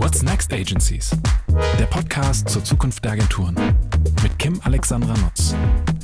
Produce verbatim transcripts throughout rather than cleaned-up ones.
What's Next Agencies? Der Podcast zur Zukunft der Agenturen mit Kim Alexandra Nutz.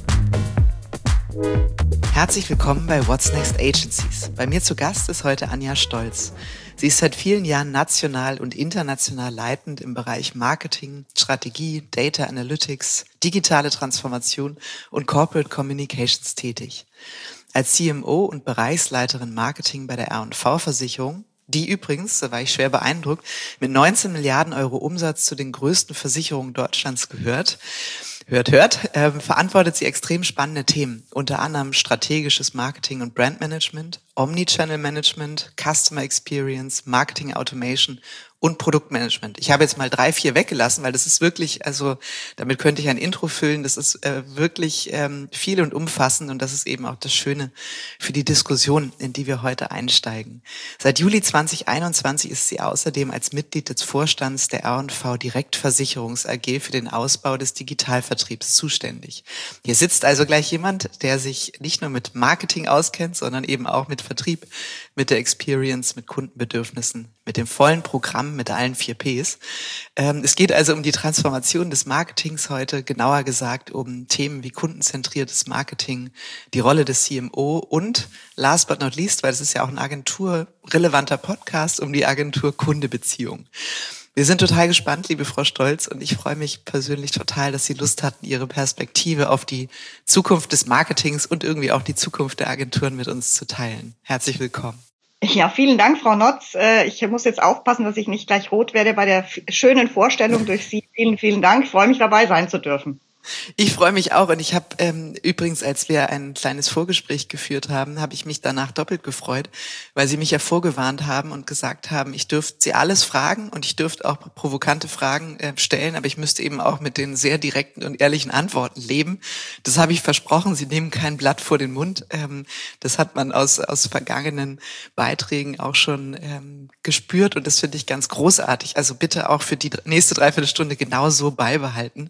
Herzlich willkommen bei What's Next Agencies. Bei mir zu Gast ist heute Anja Stolz. Sie ist seit vielen Jahren national und international leitend im Bereich Marketing, Strategie, Data Analytics, digitale Transformation und Corporate Communications tätig. Als C M O und Bereichsleiterin Marketing bei der R und V-Versicherung, die übrigens, da war ich schwer beeindruckt, mit neunzehn Milliarden Euro Umsatz zu den größten Versicherungen Deutschlands gehört, hört, hört, äh, verantwortet sie extrem spannende Themen, unter anderem strategisches Marketing und Brandmanagement, Omnichannel Management, Customer Experience, Marketing Automation und Produktmanagement. Ich habe jetzt mal drei, vier weggelassen, weil das ist wirklich, also damit könnte ich ein Intro füllen, das ist äh, wirklich ähm, viel und umfassend und das ist eben auch das Schöne für die Diskussion, in die wir heute einsteigen. Seit Juli zwanzig einundzwanzig ist sie außerdem als Mitglied des Vorstands der R und V Direktversicherungs A G für den Ausbau des Digitalvertriebs zuständig. Hier sitzt also gleich jemand, der sich nicht nur mit Marketing auskennt, sondern eben auch mit Vertrieb, mit der Experience, mit Kundenbedürfnissen, mit dem vollen Programm, mit allen vier Ps. Ähm, es geht also um die Transformation des Marketings heute, genauer gesagt um Themen wie kundenzentriertes Marketing, die Rolle des C M O und last but not least, weil es ist ja auch ein agenturrelevanter Podcast, um die Agentur-Kunde-Beziehung. Wir sind total gespannt, liebe Frau Stolz, und ich freue mich persönlich total, dass Sie Lust hatten, Ihre Perspektive auf die Zukunft des Marketings und irgendwie auch die Zukunft der Agenturen mit uns zu teilen. Herzlich willkommen. Ja, vielen Dank, Frau Notz. Ich muss jetzt aufpassen, dass ich nicht gleich rot werde bei der schönen Vorstellung durch Sie. Vielen, vielen Dank. Ich freue mich, dabei sein zu dürfen. Ich freue mich auch und ich habe ähm, übrigens, als wir ein kleines Vorgespräch geführt haben, habe ich mich danach doppelt gefreut, weil Sie mich ja vorgewarnt haben und gesagt haben, ich dürfte Sie alles fragen und ich dürfte auch provokante Fragen äh, stellen, aber ich müsste eben auch mit den sehr direkten und ehrlichen Antworten leben. Das habe ich versprochen, Sie nehmen kein Blatt vor den Mund. Ähm, das hat man aus aus vergangenen Beiträgen auch schon ähm, gespürt und das finde ich ganz großartig. Also bitte auch für die nächste Dreiviertelstunde genau so beibehalten.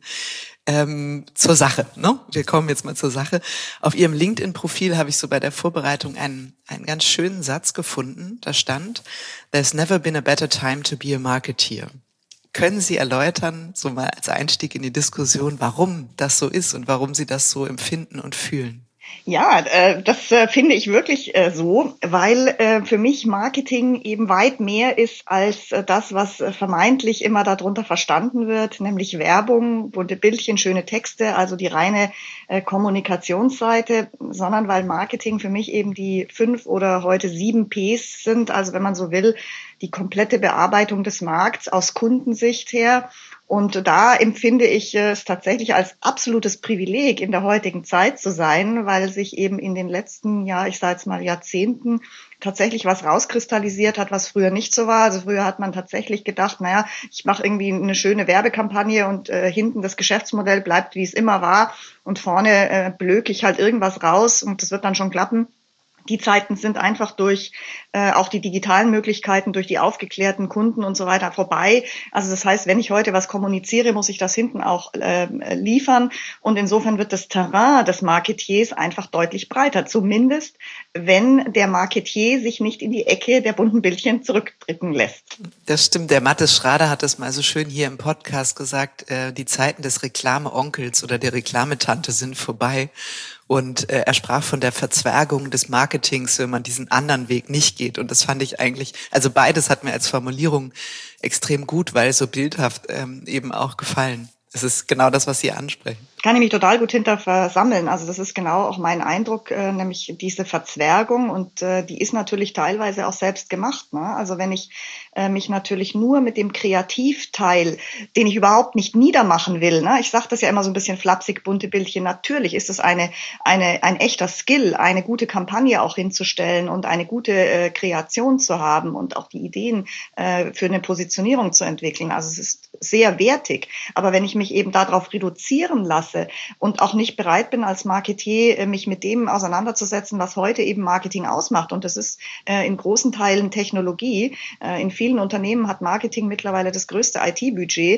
Ähm, zur Sache, ne? Wir kommen jetzt mal zur Sache. Auf Ihrem LinkedIn-Profil habe ich so bei der Vorbereitung einen, einen ganz schönen Satz gefunden. Da stand, "There's never been a better time to be a marketeer." Können Sie erläutern, so mal als Einstieg in die Diskussion, warum das so ist und warum Sie das so empfinden und fühlen? Ja, äh, das äh, finde ich wirklich äh, so, weil äh, für mich Marketing eben weit mehr ist als äh, das, was äh, vermeintlich immer darunter verstanden wird, nämlich Werbung, bunte Bildchen, schöne Texte, also die reine äh, Kommunikationsseite, sondern weil Marketing für mich eben die fünf oder heute sieben Ps sind, also wenn man so will, die komplette Bearbeitung des Markts aus Kundensicht her. Und da empfinde ich es tatsächlich als absolutes Privileg, in der heutigen Zeit zu sein, weil sich eben in den letzten, ja, ich sage jetzt mal Jahrzehnten tatsächlich was rauskristallisiert hat, was früher nicht so war. Also früher hat man tatsächlich gedacht, naja, ich mache irgendwie eine schöne Werbekampagne und äh, hinten das Geschäftsmodell bleibt, wie es immer war und vorne äh, blöke ich halt irgendwas raus und das wird dann schon klappen. Die Zeiten sind einfach durch äh, auch die digitalen Möglichkeiten, durch die aufgeklärten Kunden und so weiter vorbei. Also das heißt, wenn ich heute was kommuniziere, muss ich das hinten auch äh, liefern. Und insofern wird das Terrain des Marketiers einfach deutlich breiter. Zumindest, wenn der Marketier sich nicht in die Ecke der bunten Bildchen zurückdrücken lässt. Das stimmt. Der Mathis Schrader hat das mal so schön hier im Podcast gesagt, äh, die Zeiten des Reklame-Onkels oder der Reklametante sind vorbei. Und äh, er sprach von der Verzwergung des Marketings, wenn man diesen anderen Weg nicht geht. Und das fand ich eigentlich, also beides hat mir als Formulierung extrem gut, weil so bildhaft ähm, eben auch gefallen. Es ist genau das, was Sie ansprechen. Kann ich mich total gut hinter versammeln. Also das ist genau auch mein Eindruck, äh, nämlich diese Verzwergung und äh, die ist natürlich teilweise auch selbst gemacht. Ne? Also wenn ich äh, mich natürlich nur mit dem Kreativteil, den ich überhaupt nicht niedermachen will, ne? Ich sage das ja immer so ein bisschen flapsig, bunte Bildchen, natürlich ist es eine, eine, ein echter Skill, eine gute Kampagne auch hinzustellen und eine gute äh, Kreation zu haben und auch die Ideen äh, für eine Positionierung zu entwickeln. Also es ist sehr wertig. Aber wenn ich mich eben darauf reduzieren lasse, und auch nicht bereit bin als Marketier, mich mit dem auseinanderzusetzen, was heute eben Marketing ausmacht. Und das ist äh, in großen Teilen Technologie. Äh, in vielen Unternehmen hat Marketing mittlerweile das größte I T-Budget.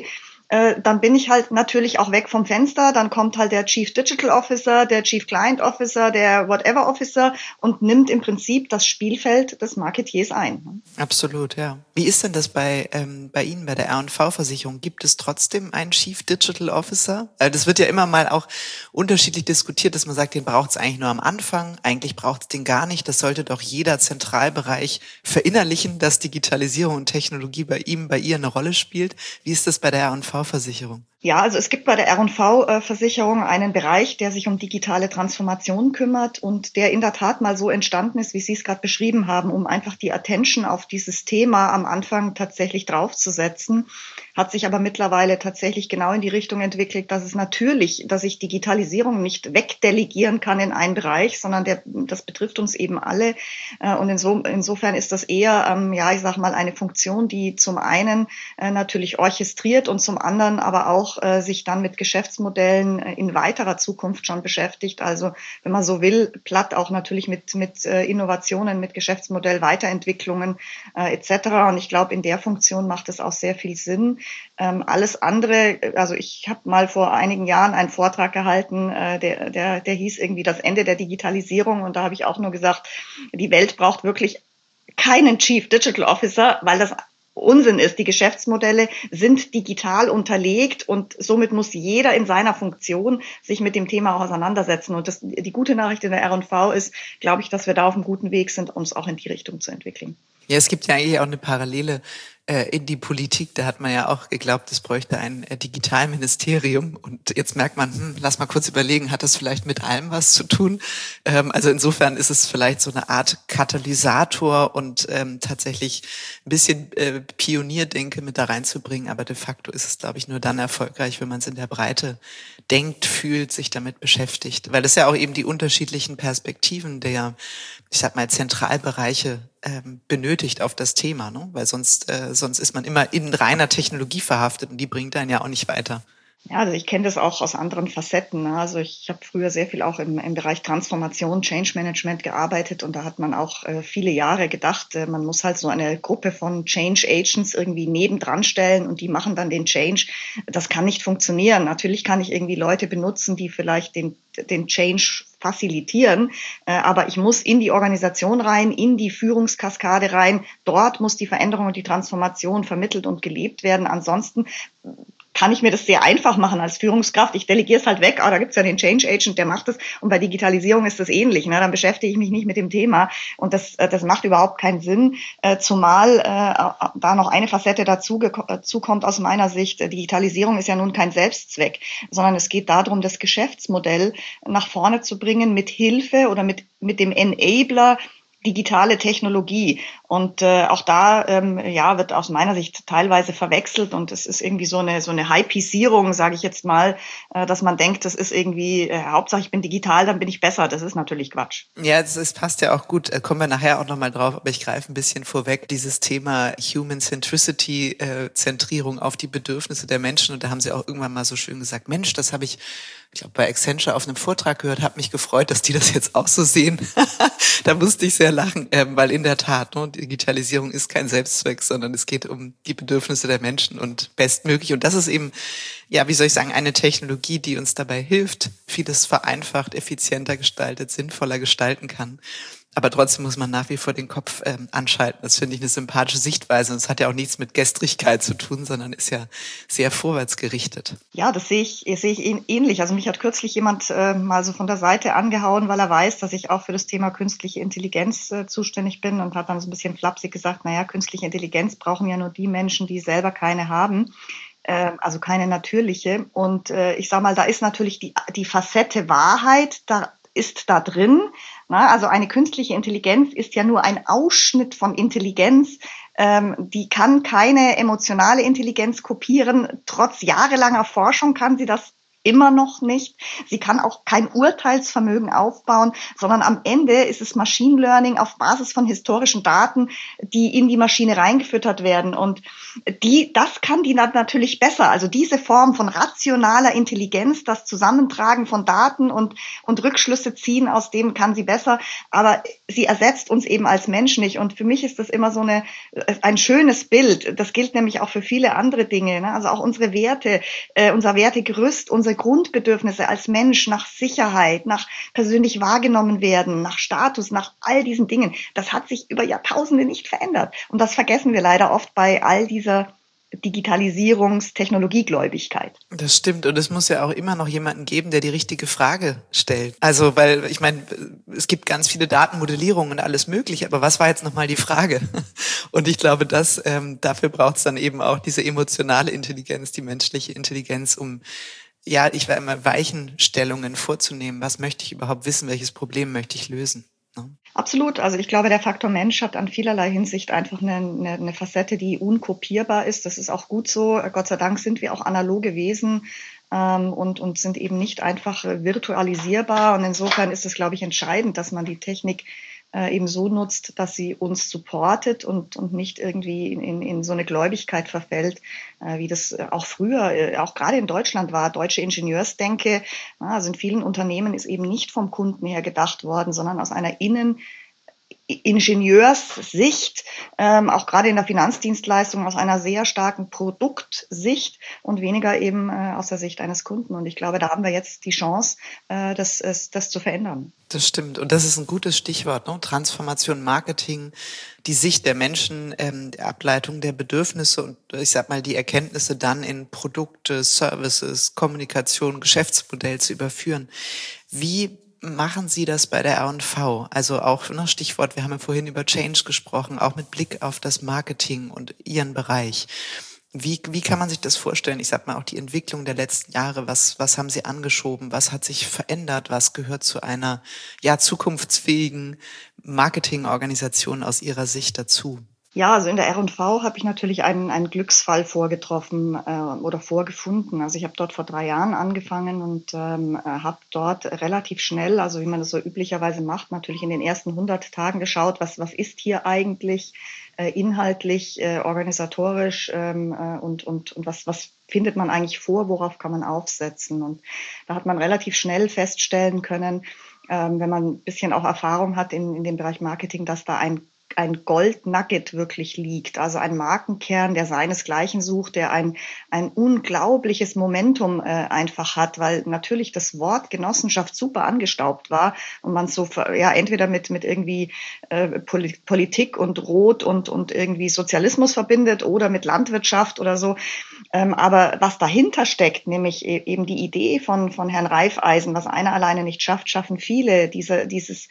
äh, dann bin ich halt natürlich auch weg vom Fenster. Dann kommt halt der Chief Digital Officer, der Chief Client Officer, der Whatever Officer und nimmt im Prinzip das Spielfeld des Marketiers ein. Absolut, ja. Wie ist denn das bei ähm, bei Ihnen, bei der R und V-Versicherung? Gibt es trotzdem einen Chief Digital Officer? Also das wird ja immer mal auch unterschiedlich diskutiert, dass man sagt, den braucht es eigentlich nur am Anfang, eigentlich braucht es den gar nicht. Das sollte doch jeder Zentralbereich verinnerlichen, dass Digitalisierung und Technologie bei ihm, bei ihr eine Rolle spielt. Wie ist das bei der R und V-Versicherung? Ja, also es gibt bei der R und V-Versicherung einen Bereich, der sich um digitale Transformation kümmert und der in der Tat mal so entstanden ist, wie Sie es gerade beschrieben haben, um einfach die Attention auf dieses Thema am Anfang tatsächlich draufzusetzen. Hat sich aber mittlerweile tatsächlich genau in die Richtung entwickelt, dass es natürlich, dass ich Digitalisierung nicht wegdelegieren kann in einen Bereich, sondern der, das betrifft uns eben alle. Und inso, insofern ist das eher, ähm, ja, ich sag mal, eine Funktion, die zum einen äh, natürlich orchestriert und zum anderen aber auch äh, sich dann mit Geschäftsmodellen äh, in weiterer Zukunft schon beschäftigt. Also, wenn man so will, platt auch natürlich mit, mit äh, Innovationen, mit Geschäftsmodell, Weiterentwicklungen äh, et cetera. Und ich glaube, in der Funktion macht es auch sehr viel Sinn. Ähm, alles andere, also ich habe mal vor einigen Jahren einen Vortrag gehalten, äh, der, der, der hieß irgendwie das Ende der Digitalisierung und da habe ich auch nur gesagt, die Welt braucht wirklich keinen Chief Digital Officer, weil das Unsinn ist. Die Geschäftsmodelle sind digital unterlegt und somit muss jeder in seiner Funktion sich mit dem Thema auch auseinandersetzen. Und das, die gute Nachricht in der R und V ist, glaube ich, dass wir da auf einem guten Weg sind, uns auch in die Richtung zu entwickeln. Ja, es gibt ja eigentlich auch eine Parallele äh, in die Politik. Da hat man ja auch geglaubt, es bräuchte ein äh, Digitalministerium. Und jetzt merkt man, hm, lass mal kurz überlegen, hat das vielleicht mit allem was zu tun? Ähm, also insofern ist es vielleicht so eine Art Katalysator und ähm, tatsächlich ein bisschen äh, Pionierdenke mit da reinzubringen. Aber de facto ist es, glaube ich, nur dann erfolgreich, wenn man es in der Breite denkt, fühlt, sich damit beschäftigt. Weil das ja auch eben die unterschiedlichen Perspektiven der, ich sag mal, Zentralbereiche ähm, benötigt auf das Thema, ne? Weil sonst, äh, sonst ist man immer in reiner Technologie verhaftet und die bringt einen ja auch nicht weiter. Ja, also ich kenne das auch aus anderen Facetten. Also ich habe früher sehr viel auch im, im Bereich Transformation, Change Management gearbeitet und da hat man auch äh, viele Jahre gedacht, äh, man muss halt so eine Gruppe von Change Agents irgendwie nebendran stellen und die machen dann den Change. Das kann nicht funktionieren. Natürlich kann ich irgendwie Leute benutzen, die vielleicht den, den Change facilitieren, äh, aber ich muss in die Organisation rein, in die Führungskaskade rein. Dort muss die Veränderung und die Transformation vermittelt und gelebt werden. Ansonsten kann ich mir das sehr einfach machen als Führungskraft. Ich delegiere es halt weg, aber da gibt's ja den Change Agent, der macht es. Und bei Digitalisierung ist das ähnlich. Ne? Dann beschäftige ich mich nicht mit dem Thema. Und das, das macht überhaupt keinen Sinn. Äh, zumal äh, da noch eine Facette dazu, dazu kommt aus meiner Sicht. Digitalisierung ist ja nun kein Selbstzweck, sondern es geht darum, das Geschäftsmodell nach vorne zu bringen mit Hilfe oder mit, mit dem Enabler digitale Technologie. Und äh, auch da ähm, ja wird aus meiner Sicht teilweise verwechselt und es ist irgendwie so eine so eine Hypisierung, sage ich jetzt mal, äh, dass man denkt, das ist irgendwie äh, Hauptsache ich bin digital, dann bin ich besser. Das ist natürlich Quatsch. Ja, das, das passt ja auch gut. Äh, kommen wir nachher auch nochmal drauf, aber ich greife ein bisschen vorweg. Dieses Thema Human Centricity, äh, Zentrierung auf die Bedürfnisse der Menschen. Und da haben Sie auch irgendwann mal so schön gesagt, Mensch, das habe ich, ich glaube, bei Accenture auf einem Vortrag gehört, habe mich gefreut, dass die das jetzt auch so sehen. Da musste ich sehr lachen, ähm, weil in der Tat, ne, Digitalisierung ist kein Selbstzweck, sondern es geht um die Bedürfnisse der Menschen und bestmöglich. Und das ist eben, ja, wie soll ich sagen, eine Technologie, die uns dabei hilft, vieles vereinfacht, effizienter gestaltet, sinnvoller gestalten kann. Aber trotzdem muss man nach wie vor den Kopf ähm, anschalten. Das finde ich eine sympathische Sichtweise. Und es hat ja auch nichts mit Gestrigkeit zu tun, sondern ist ja sehr vorwärtsgerichtet. Ja, das sehe ich, sehe ich ähnlich. Also mich hat kürzlich jemand äh, mal so von der Seite angehauen, weil er weiß, dass ich auch für das Thema künstliche Intelligenz äh, zuständig bin und hat dann so ein bisschen flapsig gesagt, naja, künstliche Intelligenz brauchen ja nur die Menschen, die selber keine haben. Also keine natürliche. Und äh, ich sage mal, da ist natürlich die, die Facette Wahrheit, da ist da drin. Na, also eine künstliche Intelligenz ist ja nur ein Ausschnitt von Intelligenz. Ähm, die kann keine emotionale Intelligenz kopieren. Trotz jahrelanger Forschung kann sie das immer noch nicht. Sie kann auch kein Urteilsvermögen aufbauen, sondern am Ende ist es Machine Learning auf Basis von historischen Daten, die in die Maschine reingefüttert werden. Und die, das kann die dann natürlich besser. Also diese Form von rationaler Intelligenz, das Zusammentragen von Daten und, und Rückschlüsse ziehen, aus dem kann sie besser. Aber sie ersetzt uns eben als Mensch nicht. Und für mich ist das immer so eine, ein schönes Bild. Das gilt nämlich auch für viele andere Dinge, ne? Also auch unsere Werte, äh, unser Wertegerüst, unsere Grundbedürfnisse als Mensch nach Sicherheit, nach persönlich wahrgenommen werden, nach Status, nach all diesen Dingen. Das hat sich über Jahrtausende nicht verändert. Und das vergessen wir leider oft bei all dieser Digitalisierungs-, Technologiegläubigkeit. Das stimmt. Und es muss ja auch immer noch jemanden geben, der die richtige Frage stellt. Also, weil, ich meine, es gibt ganz viele Datenmodellierungen und alles mögliche, aber was war jetzt nochmal die Frage? Und ich glaube, dass ähm, dafür braucht es dann eben auch diese emotionale Intelligenz, die menschliche Intelligenz, um ja, ich war immer Weichenstellungen vorzunehmen. Was möchte ich überhaupt wissen? Welches Problem möchte ich lösen? Ne? Absolut. Also ich glaube, der Faktor Mensch hat an vielerlei Hinsicht einfach eine, eine, eine Facette, die unkopierbar ist. Das ist auch gut so. Gott sei Dank sind wir auch analoge Wesen ähm, und, und sind eben nicht einfach virtualisierbar. Und insofern ist es, glaube ich, entscheidend, dass man die Technik eben so nutzt, dass sie uns supportet und, und nicht irgendwie in, in, in so eine Gläubigkeit verfällt, äh, wie das auch früher, äh, auch gerade in Deutschland war. Deutsche Ingenieursdenke, also in vielen Unternehmen ist eben nicht vom Kunden her gedacht worden, sondern aus einer Innen- Ingenieurssicht, ähm, auch gerade in der Finanzdienstleistung aus einer sehr starken Produktsicht und weniger eben äh, aus der Sicht eines Kunden. Und ich glaube, da haben wir jetzt die Chance, äh, das, das, das zu verändern. Das stimmt. Und das ist ein gutes Stichwort, ne? Transformation, Marketing, die Sicht der Menschen, ähm, die Ableitung der Bedürfnisse und ich sag mal die Erkenntnisse dann in Produkte, Services, Kommunikation, Geschäftsmodell zu überführen. Wie machen Sie das bei der R und V? Also auch noch Stichwort, wir haben ja vorhin über Change gesprochen, auch mit Blick auf das Marketing und Ihren Bereich. Wie, wie kann man sich das vorstellen? Ich sag mal auch die Entwicklung der letzten Jahre. Was, was haben Sie angeschoben? Was hat sich verändert? Was gehört zu einer, ja, zukunftsfähigen Marketingorganisation aus Ihrer Sicht dazu? Ja, also in der R und V habe ich natürlich einen, einen Glücksfall vorgetroffen äh, oder vorgefunden. Also ich habe dort vor drei Jahren angefangen und ähm, habe dort relativ schnell, also wie man das so üblicherweise macht, natürlich in den ersten hundert Tagen geschaut, was, was ist hier eigentlich äh, inhaltlich, äh, organisatorisch ähm, äh, und, und, und was, was findet man eigentlich vor, worauf kann man aufsetzen. Und da hat man relativ schnell feststellen können, ähm, wenn man ein bisschen auch Erfahrung hat in, in dem Bereich Marketing, dass da ein ein Gold-Nugget wirklich liegt, also ein Markenkern, der seinesgleichen sucht, der ein, ein unglaubliches Momentum äh, einfach hat, weil natürlich das Wort Genossenschaft super angestaubt war und man so, ja, entweder mit, mit irgendwie äh, Politik und Rot und, und irgendwie Sozialismus verbindet oder mit Landwirtschaft oder so. Ähm, aber was dahinter steckt, nämlich eben die Idee von, von Herrn Raiffeisen, was einer alleine nicht schafft, schaffen viele, diese, dieses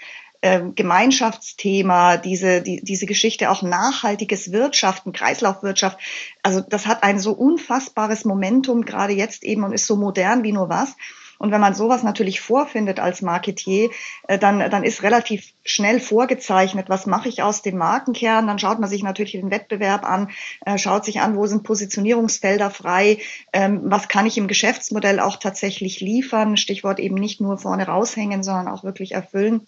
Gemeinschaftsthema, diese, die, diese Geschichte auch nachhaltiges Wirtschaften, Kreislaufwirtschaft. Also das hat ein so unfassbares Momentum, gerade jetzt eben, und ist so modern wie nur was. Und wenn man sowas natürlich vorfindet als Marketier, dann, dann ist relativ schnell vorgezeichnet, was mache ich aus dem Markenkern. Dann schaut man sich natürlich den Wettbewerb an, schaut sich an, wo sind Positionierungsfelder frei, was kann ich im Geschäftsmodell auch tatsächlich liefern. Stichwort eben nicht nur vorne raushängen, sondern auch wirklich erfüllen.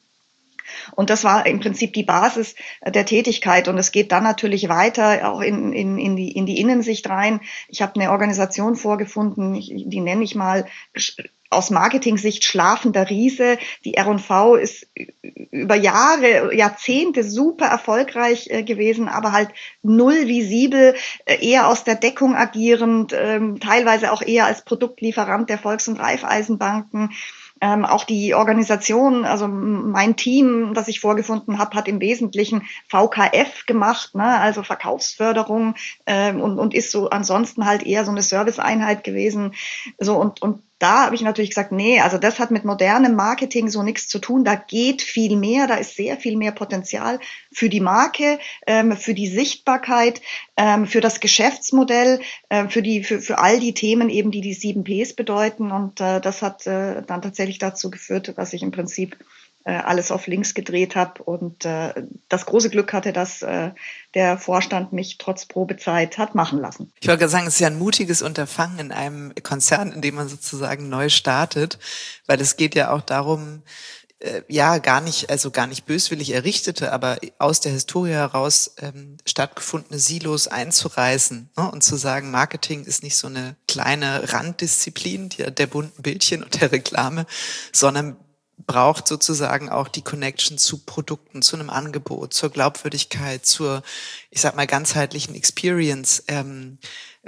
Und das war im Prinzip die Basis der Tätigkeit. Und es geht dann natürlich weiter, auch in, in, in, die, in die Innensicht rein. Ich habe eine Organisation vorgefunden, die nenne ich mal aus Marketing-Sicht schlafender Riese. Die R und V ist über Jahre, Jahrzehnte super erfolgreich gewesen, aber halt null visibel, eher aus der Deckung agierend, teilweise auch eher als Produktlieferant der Volks- und Raiffeisenbanken. Ähm, auch die Organisation, also mein Team, das ich vorgefunden habe, hat im Wesentlichen V K F gemacht, ne, also Verkaufsförderung ähm, und, und ist so ansonsten halt eher so eine Serviceeinheit gewesen. So und und da habe ich natürlich gesagt, nee, also das hat mit modernem Marketing so nichts zu tun. Da geht viel mehr, da ist sehr viel mehr Potenzial für die Marke, ähm, für die Sichtbarkeit, ähm, für das Geschäftsmodell, äh, für die für für all die Themen eben, die die sieben Ps bedeuten. Und äh, das hat äh, dann tatsächlich dazu geführt, dass ich im Prinzip äh, alles auf links gedreht habe und äh, das große Glück hatte, dass äh, der Vorstand mich trotz Probezeit hat machen lassen. Ich wollte gerade sagen, es ist ja ein mutiges Unterfangen in einem Konzern, in dem man sozusagen neu startet, weil es geht ja auch darum, äh, ja, gar nicht, also gar nicht böswillig errichtete, aber aus der Historie heraus ähm, stattgefundene Silos einzureißen, ne? Und zu sagen, Marketing ist nicht so eine kleine Randdisziplin der, der bunten Bildchen und der Reklame, sondern braucht sozusagen auch die Connection zu Produkten, zu einem Angebot, zur Glaubwürdigkeit, zur, ich sag mal, ganzheitlichen Experience. Ähm,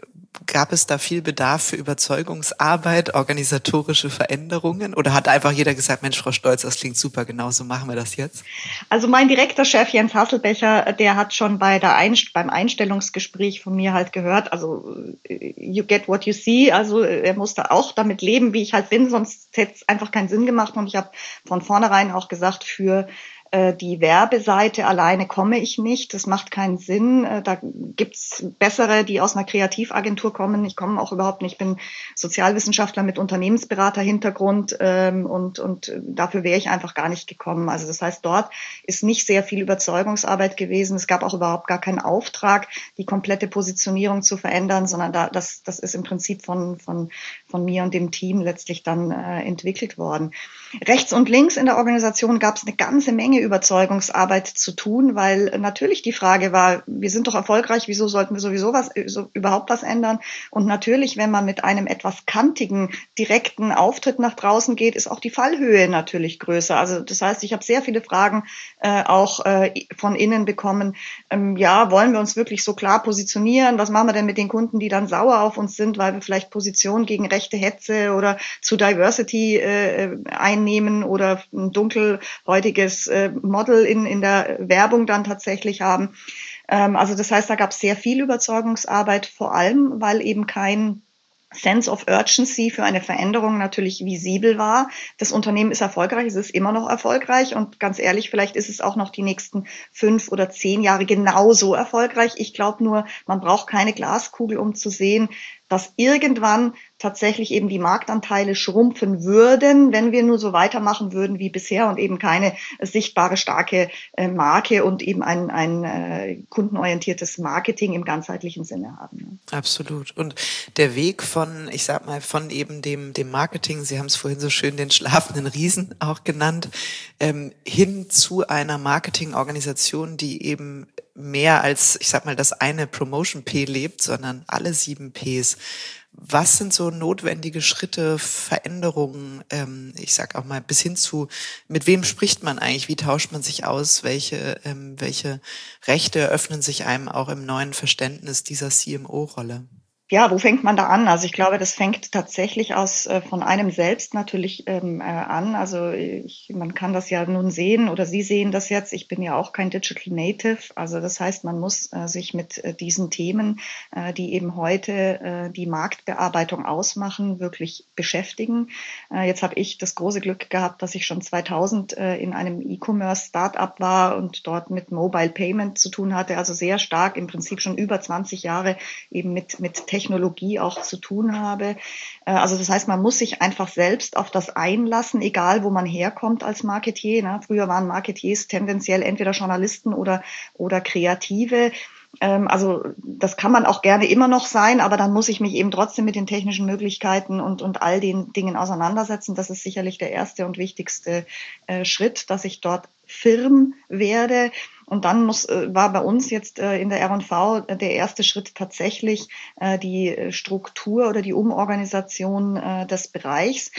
gab es da viel Bedarf für Überzeugungsarbeit, organisatorische Veränderungen? Oder hat einfach jeder gesagt, Mensch, Frau Stolz, das klingt super, genau so machen wir das jetzt? Also mein direkter Chef Jens Hasselbecher, der hat schon bei der Einst- beim Einstellungsgespräch von mir halt gehört, also you get what you see, also er musste auch damit leben, wie ich halt bin, sonst hätte es einfach keinen Sinn gemacht. Und ich habe von vornherein auch gesagt, für die Werbeseite alleine komme ich nicht, das macht keinen Sinn. Da gibt's bessere, die aus einer Kreativagentur kommen. Ich komme auch überhaupt nicht, ich bin Sozialwissenschaftler mit Unternehmensberater-Hintergrund ähm, und, und dafür wäre ich einfach gar nicht gekommen. Also das heißt, dort ist nicht sehr viel Überzeugungsarbeit gewesen. Es gab auch überhaupt gar keinen Auftrag, die komplette Positionierung zu verändern, sondern da, das, das ist im Prinzip von, von, von mir und dem Team letztlich dann äh, entwickelt worden. Rechts und links in der Organisation gab es eine ganze Menge Überzeugungsarbeit zu tun, weil natürlich die Frage war, wir sind doch erfolgreich, wieso sollten wir sowieso was, so, überhaupt was ändern? Und natürlich, wenn man mit einem etwas kantigen, direkten Auftritt nach draußen geht, ist auch die Fallhöhe natürlich größer. Also das heißt, ich habe sehr viele Fragen äh, auch äh, von innen bekommen. Ähm, ja, wollen wir uns wirklich so klar positionieren? Was machen wir denn mit den Kunden, die dann sauer auf uns sind, weil wir vielleicht Position gegen rechte Hetze oder zu Diversity äh, einnehmen oder ein dunkelhäutiges äh, Model in, in der Werbung dann tatsächlich haben. Ähm, also das heißt, da gab es sehr viel Überzeugungsarbeit, vor allem, weil eben kein Sense of Urgency für eine Veränderung natürlich visibel war. Das Unternehmen ist erfolgreich, es ist immer noch erfolgreich und ganz ehrlich, vielleicht ist es auch noch die nächsten fünf oder zehn Jahre genauso erfolgreich. Ich glaube nur, man braucht keine Glaskugel, um zu sehen, dass irgendwann tatsächlich eben die Marktanteile schrumpfen würden, wenn wir nur so weitermachen würden wie bisher und eben keine sichtbare, starke äh, Marke und eben ein, ein äh, kundenorientiertes Marketing im ganzheitlichen Sinne haben. Ne? Absolut. Und der Weg von, ich sag mal, von eben dem, dem Marketing, Sie haben es vorhin so schön den schlafenden Riesen auch genannt, ähm, hin zu einer Marketingorganisation, die eben mehr als, ich sag mal, das eine Promotion-P lebt, sondern alle sieben Ps. Was sind so notwendige Schritte, Veränderungen, ähm, ich sag auch mal bis hin zu, mit wem spricht man eigentlich, wie tauscht man sich aus, welche, ähm, welche Rechte öffnen sich einem auch im neuen Verständnis dieser C M O-Rolle? Ja, wo fängt man da an? Also ich glaube, das fängt tatsächlich aus äh, von einem selbst natürlich ähm, äh, an. Also ich, man kann das ja nun sehen oder Sie sehen das jetzt. Ich bin ja auch kein Digital Native. Also das heißt, man muss äh, sich mit äh, diesen Themen, äh, die eben heute äh, die Marktbearbeitung ausmachen, wirklich beschäftigen. Äh, jetzt habe ich das große Glück gehabt, dass ich schon zweitausend äh, in einem E-Commerce-Startup war und dort mit Mobile Payment zu tun hatte. Also sehr stark, im Prinzip schon über zwanzig Jahre eben mit mit Technologie auch zu tun habe. Also das heißt, man muss sich einfach selbst auf das einlassen, egal wo man herkommt als Marketier. Ne? Früher waren Marketiers tendenziell entweder Journalisten oder, oder Kreative. Also das kann man auch gerne immer noch sein, aber dann muss ich mich eben trotzdem mit den technischen Möglichkeiten und, und all den Dingen auseinandersetzen. Das ist sicherlich der erste und wichtigste äh, Schritt, dass ich dort firm werde. Und dann muss, äh, war bei uns jetzt äh, in der R und V der erste Schritt tatsächlich äh, die Struktur oder die Umorganisation äh, des Bereichs.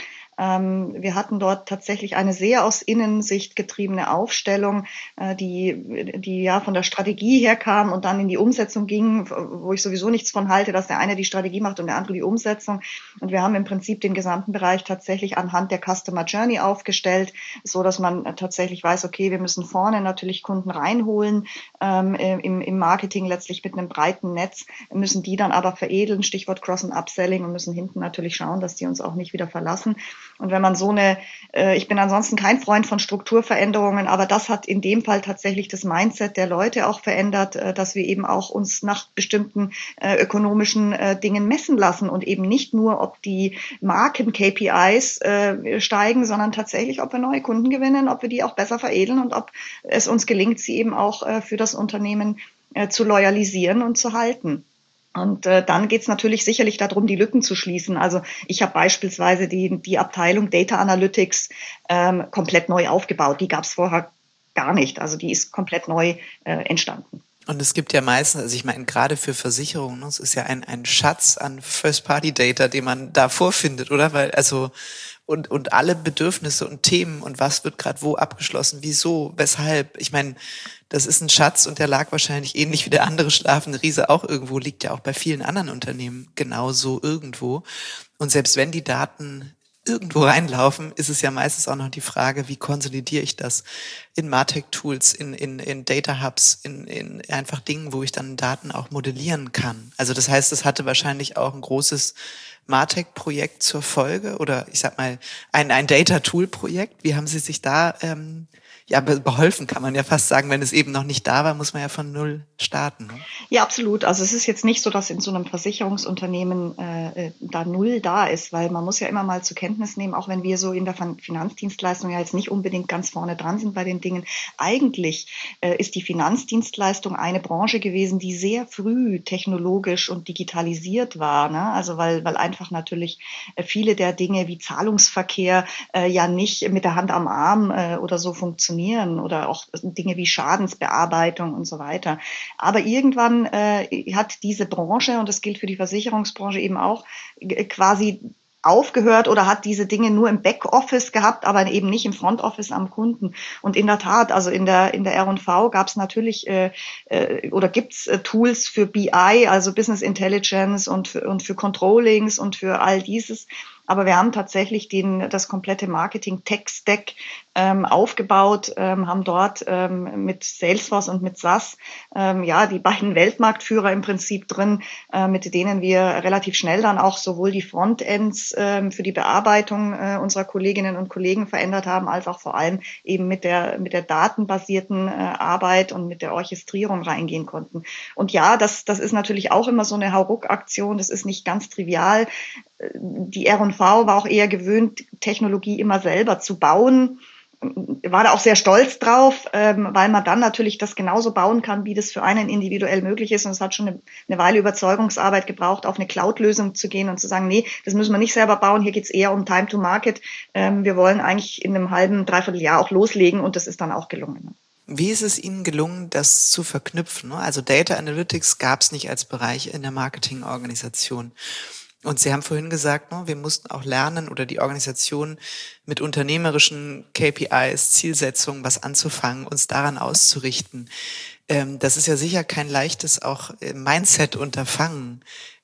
Wir hatten dort tatsächlich eine sehr aus Innensicht getriebene Aufstellung, die, die ja von der Strategie herkam und dann in die Umsetzung ging, wo ich sowieso nichts von halte, dass der eine die Strategie macht und der andere die Umsetzung. Und wir haben im Prinzip den gesamten Bereich tatsächlich anhand der Customer Journey aufgestellt, so dass man tatsächlich weiß, okay, wir müssen vorne natürlich Kunden reinholen, ähm, im, im Marketing letztlich mit einem breiten Netz, müssen die dann aber veredeln, Stichwort Cross- und Upselling, und müssen hinten natürlich schauen, dass die uns auch nicht wieder verlassen. Und wenn man so eine, äh, ich bin ansonsten kein Freund von Strukturveränderungen, aber das hat in dem Fall tatsächlich das Mindset der Leute auch verändert, äh, dass wir eben auch uns nach bestimmten äh, ökonomischen äh, Dingen messen lassen und eben nicht nur, ob die Marken-K P Is äh, steigen, sondern tatsächlich, ob wir neue Kunden gewinnen, ob wir die auch besser veredeln und ob es uns gelingt, sie eben auch äh, für das Unternehmen äh, zu loyalisieren und zu halten. Und äh, dann geht's natürlich sicherlich darum, die Lücken zu schließen. Also ich habe beispielsweise die, die Abteilung Data Analytics ähm, komplett neu aufgebaut. Die gab's vorher gar nicht. Also die ist komplett neu äh, entstanden. Und es gibt ja meistens, also ich meine, gerade für Versicherungen, es ist ja ein, ein Schatz an First-Party-Data, den man da vorfindet, oder? Weil, also, und, und alle Bedürfnisse und Themen und was wird gerade wo abgeschlossen, wieso, weshalb. Ich meine, das ist ein Schatz und der lag wahrscheinlich ähnlich wie der andere schlafende Riese auch irgendwo, liegt ja auch bei vielen anderen Unternehmen genauso irgendwo. Und selbst wenn die Daten irgendwo reinlaufen, ist es ja meistens auch noch die Frage, wie konsolidiere ich das in MarTech-Tools, in, in, in Data-Hubs, in, in einfach Dingen, wo ich dann Daten auch modellieren kann. Also das heißt, es hatte wahrscheinlich auch ein großes MarTech-Projekt zur Folge oder ich sag mal ein, ein Data-Tool-Projekt. Wie haben Sie sich da ähm, ja beholfen, kann man ja fast sagen, wenn es eben noch nicht da war, muss man ja von null starten. Ne? Ja, absolut. Also es ist jetzt nicht so, dass in so einem Versicherungsunternehmen äh, da null da ist, weil man muss ja immer mal zur Kenntnis nehmen, auch wenn wir so in der Finanzdienstleistung ja jetzt nicht unbedingt ganz vorne dran sind bei den Dingen. Eigentlich äh, ist die Finanzdienstleistung eine Branche gewesen, die sehr früh technologisch und digitalisiert war. Ne? Also weil, weil einfach natürlich viele der Dinge wie Zahlungsverkehr äh, ja nicht mit der Hand am Arm äh, oder so funktionieren oder auch Dinge wie Schadensbearbeitung und so weiter. Aber irgendwann äh, hat diese Branche, und das gilt für die Versicherungsbranche eben auch, g- quasi aufgehört oder hat diese Dinge nur im Backoffice gehabt, aber eben nicht im Frontoffice am Kunden. Und in der Tat, also in der in der R und V gab es natürlich äh, äh, oder gibt's äh, Tools für B I, also Business Intelligence und für, und für Controllings und für all dieses. Aber wir haben tatsächlich den, das komplette Marketing-Tech-Stack ähm, aufgebaut, ähm, haben dort ähm, mit Salesforce und mit S A S ähm, ja die beiden Weltmarktführer im Prinzip drin, äh, mit denen wir relativ schnell dann auch sowohl die Frontends ähm, für die Bearbeitung äh, unserer Kolleginnen und Kollegen verändert haben, als auch vor allem eben mit der mit der datenbasierten äh, Arbeit und mit der Orchestrierung reingehen konnten. Und ja, das das ist natürlich auch immer so eine Hauruck-Aktion. Das ist nicht ganz trivial. Die R und V war auch eher gewöhnt, Technologie immer selber zu bauen. War da auch sehr stolz drauf, weil man dann natürlich das genauso bauen kann, wie das für einen individuell möglich ist. Und es hat schon eine, eine Weile Überzeugungsarbeit gebraucht, auf eine Cloud-Lösung zu gehen und zu sagen, nee, das müssen wir nicht selber bauen. Hier geht's eher um Time to Market. Wir wollen eigentlich in einem halben, dreiviertel Jahr auch loslegen und das ist dann auch gelungen. Wie ist es Ihnen gelungen, das zu verknüpfen? Also Data Analytics gab es nicht als Bereich in der Marketingorganisation. Und Sie haben vorhin gesagt, wir mussten auch lernen oder die Organisation mit unternehmerischen K P Is, Zielsetzungen, was anzufangen, uns daran auszurichten. Das ist ja sicher kein leichtes auch Mindset-Unterfangen.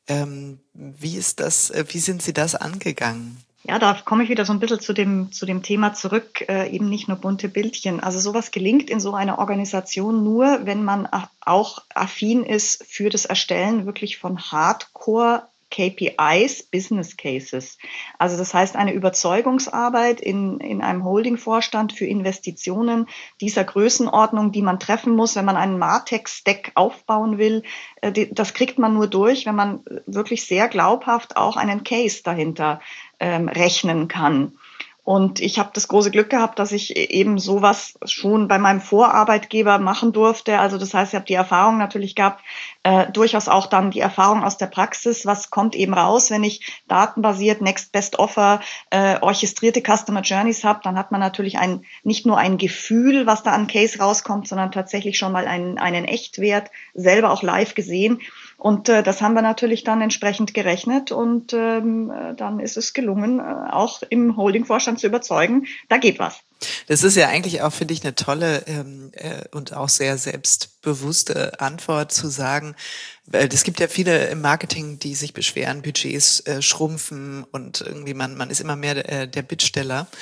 Wie ist das, wie sind Sie das angegangen? Ja, da komme ich wieder so ein bisschen zu dem, zu dem Thema zurück, äh, eben nicht nur bunte Bildchen. Also sowas gelingt in so einer Organisation nur, wenn man auch affin ist für das Erstellen wirklich von Hardcore K P Is, Business Cases. Also das heißt eine Überzeugungsarbeit in, in einem Holding-Vorstand für Investitionen dieser Größenordnung, die man treffen muss, wenn man einen MarTech-Stack aufbauen will. Das kriegt man nur durch, wenn man wirklich sehr glaubhaft auch einen Case dahinter ähm, rechnen kann. Und ich habe das große Glück gehabt, dass ich eben sowas schon bei meinem Vorarbeitgeber machen durfte. Also das heißt, ich habe die Erfahrung natürlich gehabt, äh, durchaus auch dann die Erfahrung aus der Praxis. Was kommt eben raus, wenn ich datenbasiert Next Best Offer, äh, orchestrierte Customer Journeys habe, dann hat man natürlich ein nicht nur ein Gefühl, was da an Case rauskommt, sondern tatsächlich schon mal einen, einen Echtwert selber auch live gesehen. Und äh, das haben wir natürlich dann entsprechend gerechnet und ähm, dann ist es gelungen, äh, auch im Holding-Vorstand zu überzeugen, da geht was. Das ist ja eigentlich auch, finde ich, eine tolle ähm, äh, und auch sehr selbstbewusste Antwort zu sagen, weil es gibt ja viele im Marketing, die sich beschweren, Budgets äh, schrumpfen und irgendwie man man ist immer mehr der, der Bittsteller.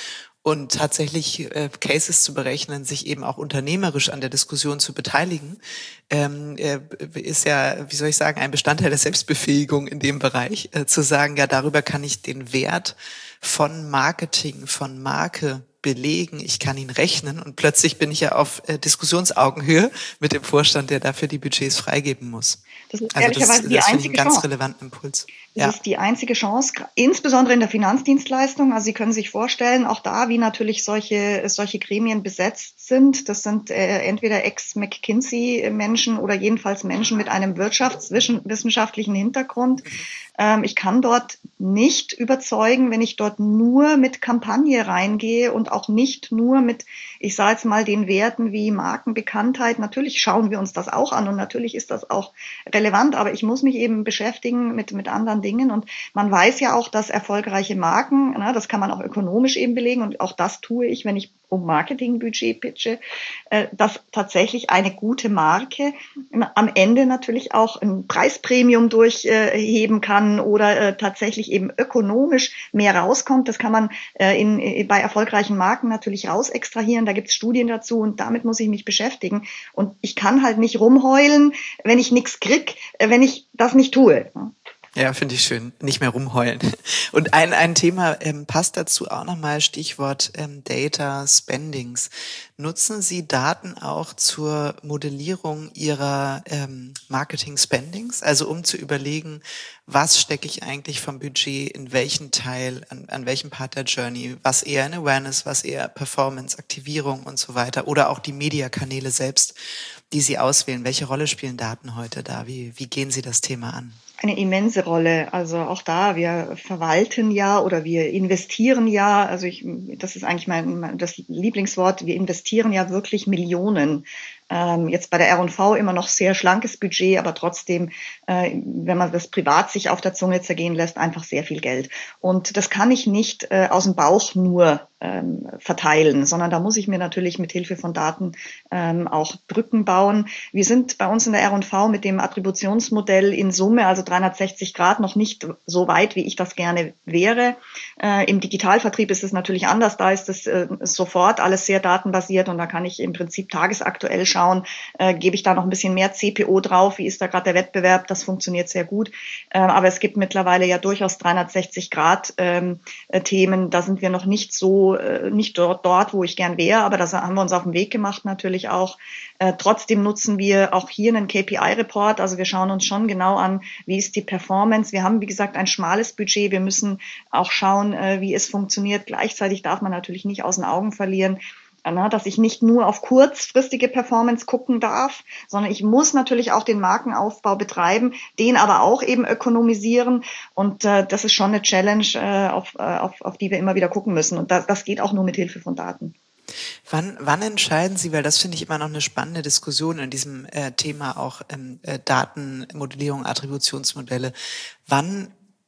und tatsächlich äh, Cases zu berechnen, sich eben auch unternehmerisch an der Diskussion zu beteiligen, ähm, äh, ist ja, wie soll ich sagen, ein Bestandteil der Selbstbefähigung in dem Bereich, äh, zu sagen, ja, darüber kann ich den Wert von Marketing, von Marke belegen, ich kann ihn rechnen und plötzlich bin ich ja auf äh, Diskussionsaugenhöhe mit dem Vorstand, der dafür die Budgets freigeben muss. Das ist Also ehrlicherweise das, die das finde ich einzige einen ganz Chance. relevanten Impuls. Das Ja. ist die einzige Chance, insbesondere in der Finanzdienstleistung. Also Sie können sich vorstellen, auch da, wie natürlich solche, solche Gremien besetzt sind. Das sind äh, entweder Ex-McKinsey-Menschen oder jedenfalls Menschen mit einem wirtschaftswissenschaftlichen Hintergrund. Ähm, ich kann dort nicht überzeugen, wenn ich dort nur mit Kampagne reingehe und auch nicht nur mit, ich sage jetzt mal, den Werten wie Markenbekanntheit. Natürlich schauen wir uns das auch an und natürlich ist das auch relevant, aber ich muss mich eben beschäftigen mit, mit anderen Dingen. Und man weiß ja auch, dass erfolgreiche Marken, na, das kann man auch ökonomisch eben belegen und auch das tue ich, wenn ich um Marketingbudget pitche, äh, dass tatsächlich eine gute Marke am Ende natürlich auch ein Preispremium durchheben kann oder äh, tatsächlich eben ökonomisch mehr rauskommt. Das kann man äh, in, in, bei erfolgreichen Marken natürlich raus extrahieren. Da gibt es Studien dazu und damit muss ich mich beschäftigen. Und ich kann halt nicht rumheulen, wenn ich nichts krieg, äh, wenn ich das nicht tue. Ja, finde ich schön. Nicht mehr rumheulen. Und ein ein Thema ähm, passt dazu auch nochmal, Stichwort ähm, Data Spendings. Nutzen Sie Daten auch zur Modellierung Ihrer ähm, Marketing Spendings? Also um zu überlegen, was stecke ich eigentlich vom Budget in welchen Teil, an, an welchem Part der Journey, was eher in Awareness, was eher Performance, Aktivierung und so weiter oder auch die Mediakanäle selbst, die Sie auswählen. Welche Rolle spielen Daten heute da? Wie, wie gehen Sie das Thema an? Eine immense Rolle. Also auch da, wir verwalten ja oder wir investieren ja, also ich, das ist eigentlich mein, das Lieblingswort, wir investieren ja wirklich Millionen. Ähm, jetzt bei der R und V immer noch sehr schlankes Budget, aber trotzdem, äh, wenn man das privat sich auf der Zunge zergehen lässt, einfach sehr viel Geld. Und das kann ich nicht äh, aus dem Bauch nur ähm, verteilen, sondern da muss ich mir natürlich mit Hilfe von Daten ähm, auch Brücken bauen. Wir sind bei uns in der R und V mit dem Attributionsmodell in Summe, also dreihundertsechzig Grad, noch nicht so weit, wie ich das gerne wäre. Äh, Im Digitalvertrieb ist es natürlich anders. Da ist es äh, sofort alles sehr datenbasiert und da kann ich im Prinzip tagesaktuell schauen, äh, gebe ich da noch ein bisschen mehr C P O drauf, wie ist da gerade der Wettbewerb, das funktioniert sehr gut. Äh, aber es gibt mittlerweile ja durchaus dreihundertsechzig Grad ähm, äh, Themen, da sind wir noch nicht so, äh, nicht dort, dort, wo ich gern wäre, aber das haben wir uns auf den Weg gemacht natürlich auch. Äh, trotzdem nutzen wir auch hier einen K P I-Report, also wir schauen uns schon genau an, wie ist die Performance. Wir haben, wie gesagt, ein schmales Budget, wir müssen auch schauen, äh, wie es funktioniert. Gleichzeitig darf man natürlich nicht aus den Augen verlieren, dass ich nicht nur auf kurzfristige Performance gucken darf, sondern ich muss natürlich auch den Markenaufbau betreiben, den aber auch eben ökonomisieren. Und äh, das ist schon eine Challenge, äh, auf, auf, auf die wir immer wieder gucken müssen. Und das, das geht auch nur mit Hilfe von Daten. Wann, wann entscheiden Sie, weil das finde ich immer noch eine spannende Diskussion in diesem äh, Thema auch ähm, äh, Datenmodellierung, Attributionsmodelle, wann,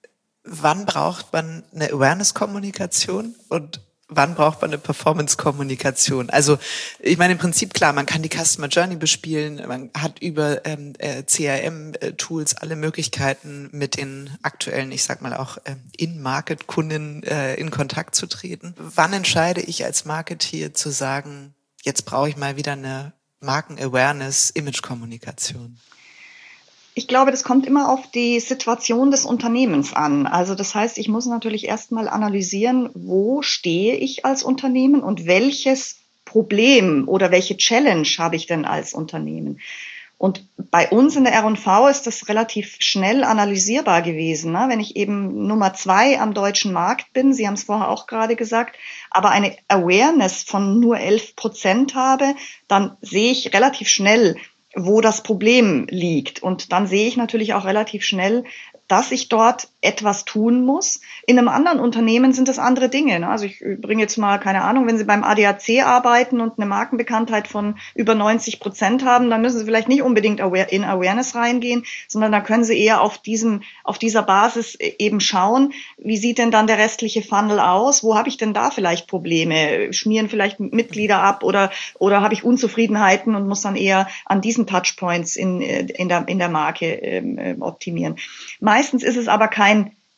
wann braucht man eine Awareness-Kommunikation und wann braucht man eine Performance-Kommunikation? Also ich meine im Prinzip klar, man kann die Customer Journey bespielen, man hat über ähm, äh, C R M-Tools alle Möglichkeiten, mit den aktuellen, ich sag mal auch äh, In-Market-Kunden äh, in Kontakt zu treten. Wann entscheide ich als Marketeer zu sagen, jetzt brauche ich mal wieder eine Marken-Awareness-Image-Kommunikation? Ich glaube, das kommt immer auf die Situation des Unternehmens an. Also das heißt, ich muss natürlich erstmal analysieren, wo stehe ich als Unternehmen und welches Problem oder welche Challenge habe ich denn als Unternehmen. Und bei uns in der R und V ist das relativ schnell analysierbar gewesen, ne? Wenn ich eben Nummer zwei am deutschen Markt bin, Sie haben es vorher auch gerade gesagt, aber eine Awareness von nur elf Prozent habe, dann sehe ich relativ schnell, wo das Problem liegt. Und dann sehe ich natürlich auch relativ schnell, dass ich dort etwas tun muss. In einem anderen Unternehmen sind das andere Dinge. Also ich bringe jetzt mal, keine Ahnung, wenn Sie beim A D A C arbeiten und eine Markenbekanntheit von über neunzig Prozent haben, dann müssen Sie vielleicht nicht unbedingt in Awareness reingehen, sondern da können Sie eher auf diesem, auf dieser Basis eben schauen, wie sieht denn dann der restliche Funnel aus? Wo habe ich denn da vielleicht Probleme? Schmieren vielleicht Mitglieder ab oder, oder habe ich Unzufriedenheiten und muss dann eher an diesen Touchpoints in, in der, in der Marke ähm, optimieren? Meistens ist es aber kein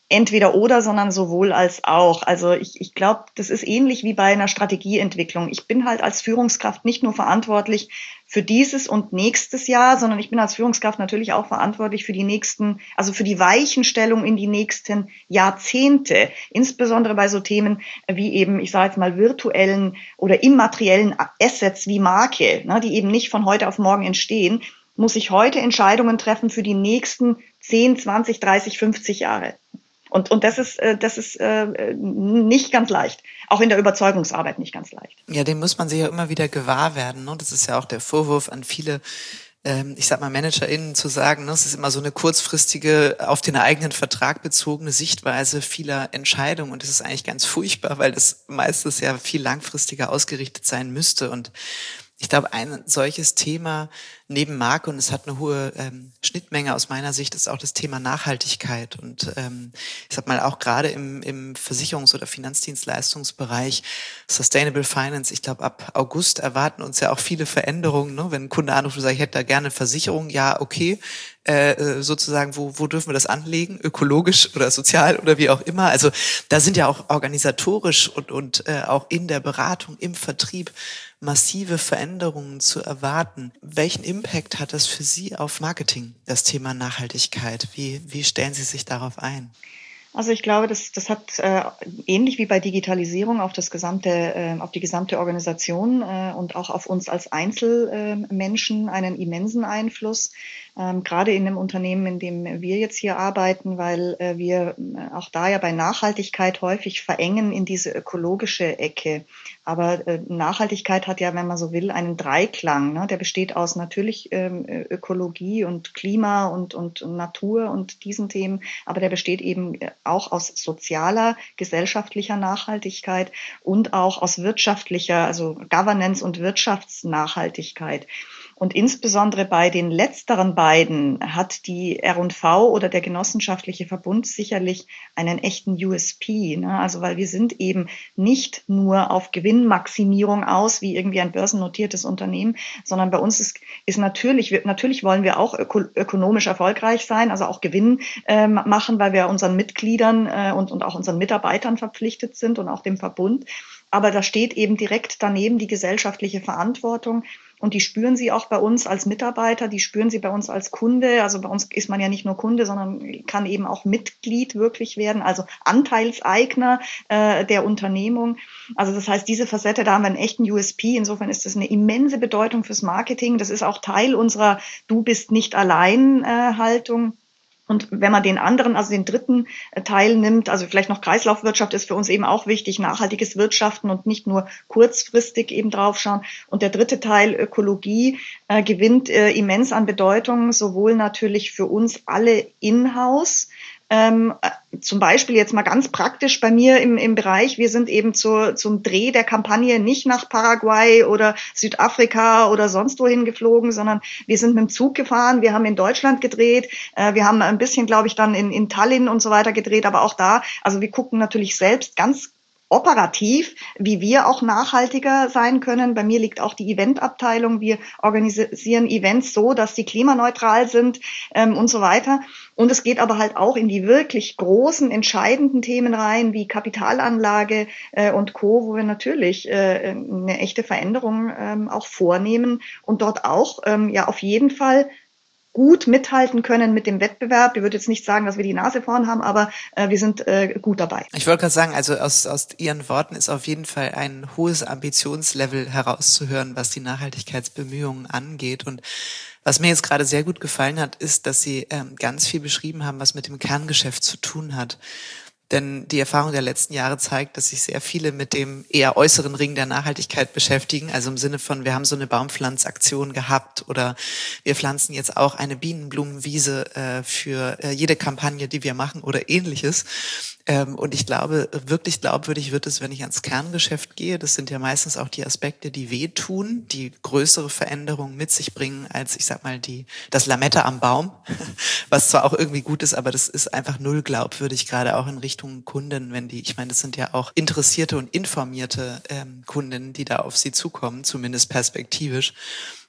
entweder oder, sondern sowohl als auch. Also ich, ich glaube, das ist ähnlich wie bei einer Strategieentwicklung. Ich bin halt als Führungskraft nicht nur verantwortlich für dieses und nächstes Jahr, sondern ich bin als Führungskraft natürlich auch verantwortlich für die nächsten, also für die Weichenstellung in die nächsten Jahrzehnte, insbesondere bei so Themen wie eben, ich sage jetzt mal, virtuellen oder immateriellen Assets wie Marke, ne, die eben nicht von heute auf morgen entstehen, muss ich heute Entscheidungen treffen für die nächsten zehn, zwanzig, dreißig, fünfzig Jahre. Und, und das ist, das ist äh, nicht ganz leicht. Auch in der Überzeugungsarbeit nicht ganz leicht. Ja, dem muss man sich ja immer wieder gewahr werden. Ne? Das ist ja auch der Vorwurf an viele, ähm, ich sag mal, ManagerInnen zu sagen, ne? Es ist immer so eine kurzfristige, auf den eigenen Vertrag bezogene Sichtweise vieler Entscheidungen. Und das ist eigentlich ganz furchtbar, weil das meistens ja viel langfristiger ausgerichtet sein müsste. Und ich glaube, ein solches Thema neben Marke, und es hat eine hohe ähm, Schnittmenge aus meiner Sicht, ist auch das Thema Nachhaltigkeit. Und ähm, ich sag mal, auch gerade im, im Versicherungs- oder Finanzdienstleistungsbereich, Sustainable Finance, ich glaube, ab August erwarten uns ja auch viele Veränderungen. Ne? Wenn ein Kunde anruft und sagt, ich hätte da gerne eine Versicherung, ja, okay, äh, sozusagen, wo, wo dürfen wir das anlegen? Ökologisch oder sozial oder wie auch immer. Also da sind ja auch organisatorisch und, und äh, auch in der Beratung, im Vertrieb massive Veränderungen zu erwarten. Welchen Impact hat das für Sie auf Marketing, das Thema Nachhaltigkeit? Wie, wie stellen Sie sich darauf ein? Also ich glaube, das, das hat äh, ähnlich wie bei Digitalisierung auf das gesamte, äh, auf die gesamte Organisation äh, und auch auf uns als Einzelmenschen äh, einen immensen Einfluss. Ähm, gerade in dem Unternehmen, in dem wir jetzt hier arbeiten, weil äh, wir äh, auch da ja bei Nachhaltigkeit häufig verengen in diese ökologische Ecke. Aber äh, Nachhaltigkeit hat ja, wenn man so will, einen Dreiklang. Ne? Der besteht aus natürlich ähm, Ökologie und Klima und, und Natur und diesen Themen, aber der besteht eben auch aus sozialer, gesellschaftlicher Nachhaltigkeit und auch aus wirtschaftlicher, also Governance und Wirtschaftsnachhaltigkeit. Und insbesondere bei den letzteren beiden hat die R und V oder der genossenschaftliche Verbund sicherlich einen echten U S P. Ne? Also weil wir sind eben nicht nur auf Gewinnmaximierung aus, wie irgendwie ein börsennotiertes Unternehmen, sondern bei uns ist, ist natürlich, natürlich wollen wir auch öko, ökonomisch erfolgreich sein, also auch Gewinn äh, machen, weil wir unseren Mitgliedern äh, und, und auch unseren Mitarbeitern verpflichtet sind und auch dem Verbund. Aber da steht eben direkt daneben die gesellschaftliche Verantwortung. Und die spüren sie auch bei uns als Mitarbeiter, die spüren sie bei uns als Kunde. Also bei uns ist man ja nicht nur Kunde, sondern kann eben auch Mitglied wirklich werden, also Anteilseigner äh, der Unternehmung. Also das heißt, diese Facette, da haben wir einen echten U S P. Insofern ist das eine immense Bedeutung fürs Marketing. Das ist auch Teil unserer Du bist nicht allein äh, Haltung. Und wenn man den anderen, also den dritten Teil nimmt, also vielleicht noch Kreislaufwirtschaft ist für uns eben auch wichtig, nachhaltiges Wirtschaften und nicht nur kurzfristig eben draufschauen. Und der dritte Teil, Ökologie, äh, gewinnt äh, immens an Bedeutung, sowohl natürlich für uns alle in-house, Ähm, zum Beispiel jetzt mal ganz praktisch bei mir im, im Bereich, wir sind eben zu, zum Dreh der Kampagne nicht nach Paraguay oder Südafrika oder sonst wohin geflogen, sondern wir sind mit dem Zug gefahren, wir haben in Deutschland gedreht, äh, wir haben ein bisschen, glaube ich, dann in, in Tallinn und so weiter gedreht, aber auch da, also wir gucken natürlich selbst ganz operativ, wie wir auch nachhaltiger sein können. Bei mir liegt auch die Eventabteilung. Wir organisieren Events so, dass sie klimaneutral sind ähm, und so weiter. Und es geht aber halt auch in die wirklich großen, entscheidenden Themen rein, wie Kapitalanlage äh, und Co., wo wir natürlich äh, eine echte Veränderung ähm, auch vornehmen und dort auch ähm, ja auf jeden Fall gut mithalten können mit dem Wettbewerb. Ich würde jetzt nicht sagen, dass wir die Nase vorn haben, aber äh, wir sind äh, gut dabei. Ich wollte gerade sagen, also aus, aus Ihren Worten ist auf jeden Fall ein hohes Ambitionslevel herauszuhören, was die Nachhaltigkeitsbemühungen angeht. Und was mir jetzt gerade sehr gut gefallen hat, ist, dass Sie ähm, ganz viel beschrieben haben, was mit dem Kerngeschäft zu tun hat. Denn die Erfahrung der letzten Jahre zeigt, dass sich sehr viele mit dem eher äußeren Ring der Nachhaltigkeit beschäftigen. Also im Sinne von, wir haben so eine Baumpflanzaktion gehabt oder wir pflanzen jetzt auch eine Bienenblumenwiese äh, für äh, jede Kampagne, die wir machen oder ähnliches. Ähm, und ich glaube, wirklich glaubwürdig wird es, wenn ich ans Kerngeschäft gehe. Das sind ja meistens auch die Aspekte, die wehtun, die größere Veränderungen mit sich bringen als, ich sag mal, die das Lametta am Baum, was zwar auch irgendwie gut ist, aber das ist einfach null glaubwürdig, gerade auch in Richtung Kunden, wenn die, ich meine, das sind ja auch interessierte und informierte ähm, Kunden, die da auf sie zukommen, zumindest perspektivisch.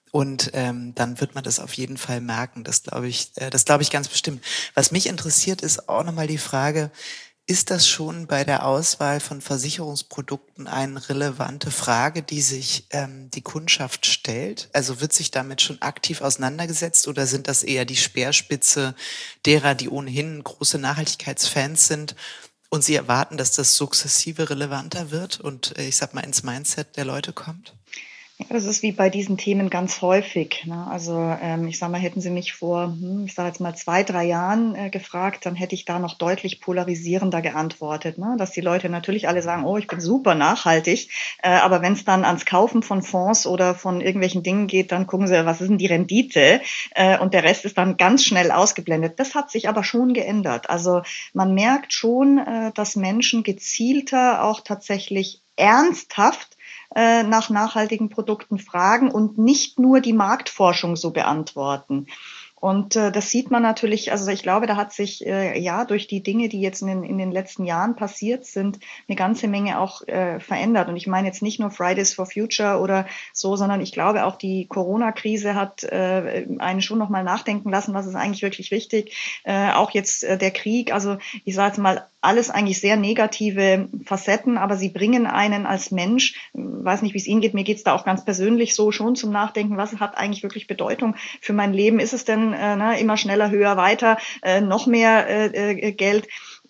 Und ähm, dann wird man das auf jeden Fall merken. Das glaube ich, äh, das glaube ich ganz bestimmt. Was mich interessiert, ist auch nochmal die Frage, ist das schon bei der Auswahl von Versicherungsprodukten eine relevante Frage, die sich ähm, die Kundschaft stellt? Also wird sich damit schon aktiv auseinandergesetzt oder sind das eher die Speerspitze derer, die ohnehin große Nachhaltigkeitsfans sind und sie erwarten, dass das sukzessive relevanter wird und äh, ich sag mal ins Mindset der Leute kommt? Ja, das ist wie bei diesen Themen ganz häufig. Ne? Also ähm, ich sage mal, hätten Sie mich vor, hm, ich sage jetzt mal zwei, drei Jahren äh, gefragt, dann hätte ich da noch deutlich polarisierender geantwortet. Ne? Dass die Leute natürlich alle sagen, oh, ich bin super nachhaltig, äh, aber wenn es dann ans Kaufen von Fonds oder von irgendwelchen Dingen geht, dann gucken Sie, was ist denn die Rendite? Äh, und der Rest ist dann ganz schnell ausgeblendet. Das hat sich aber schon geändert. Also man merkt schon, äh, dass Menschen gezielter auch tatsächlich ernsthaft nach nachhaltigen Produkten fragen und nicht nur die Marktforschung so beantworten. Und äh, das sieht man natürlich, also ich glaube, da hat sich äh, ja durch die Dinge, die jetzt in den, in den letzten Jahren passiert sind, eine ganze Menge auch äh, verändert. Und ich meine jetzt nicht nur Fridays for Future oder so, sondern ich glaube auch die Corona-Krise hat äh, einen schon nochmal nachdenken lassen, was ist eigentlich wirklich wichtig. Äh, auch jetzt äh, der Krieg, also ich sage jetzt mal, alles eigentlich sehr negative Facetten, aber sie bringen einen als Mensch, weiß nicht, wie es Ihnen geht, mir geht es da auch ganz persönlich so schon zum Nachdenken, was hat eigentlich wirklich Bedeutung für mein Leben? Ist es denn äh, ne, immer schneller, höher, weiter, äh, noch mehr äh, Geld?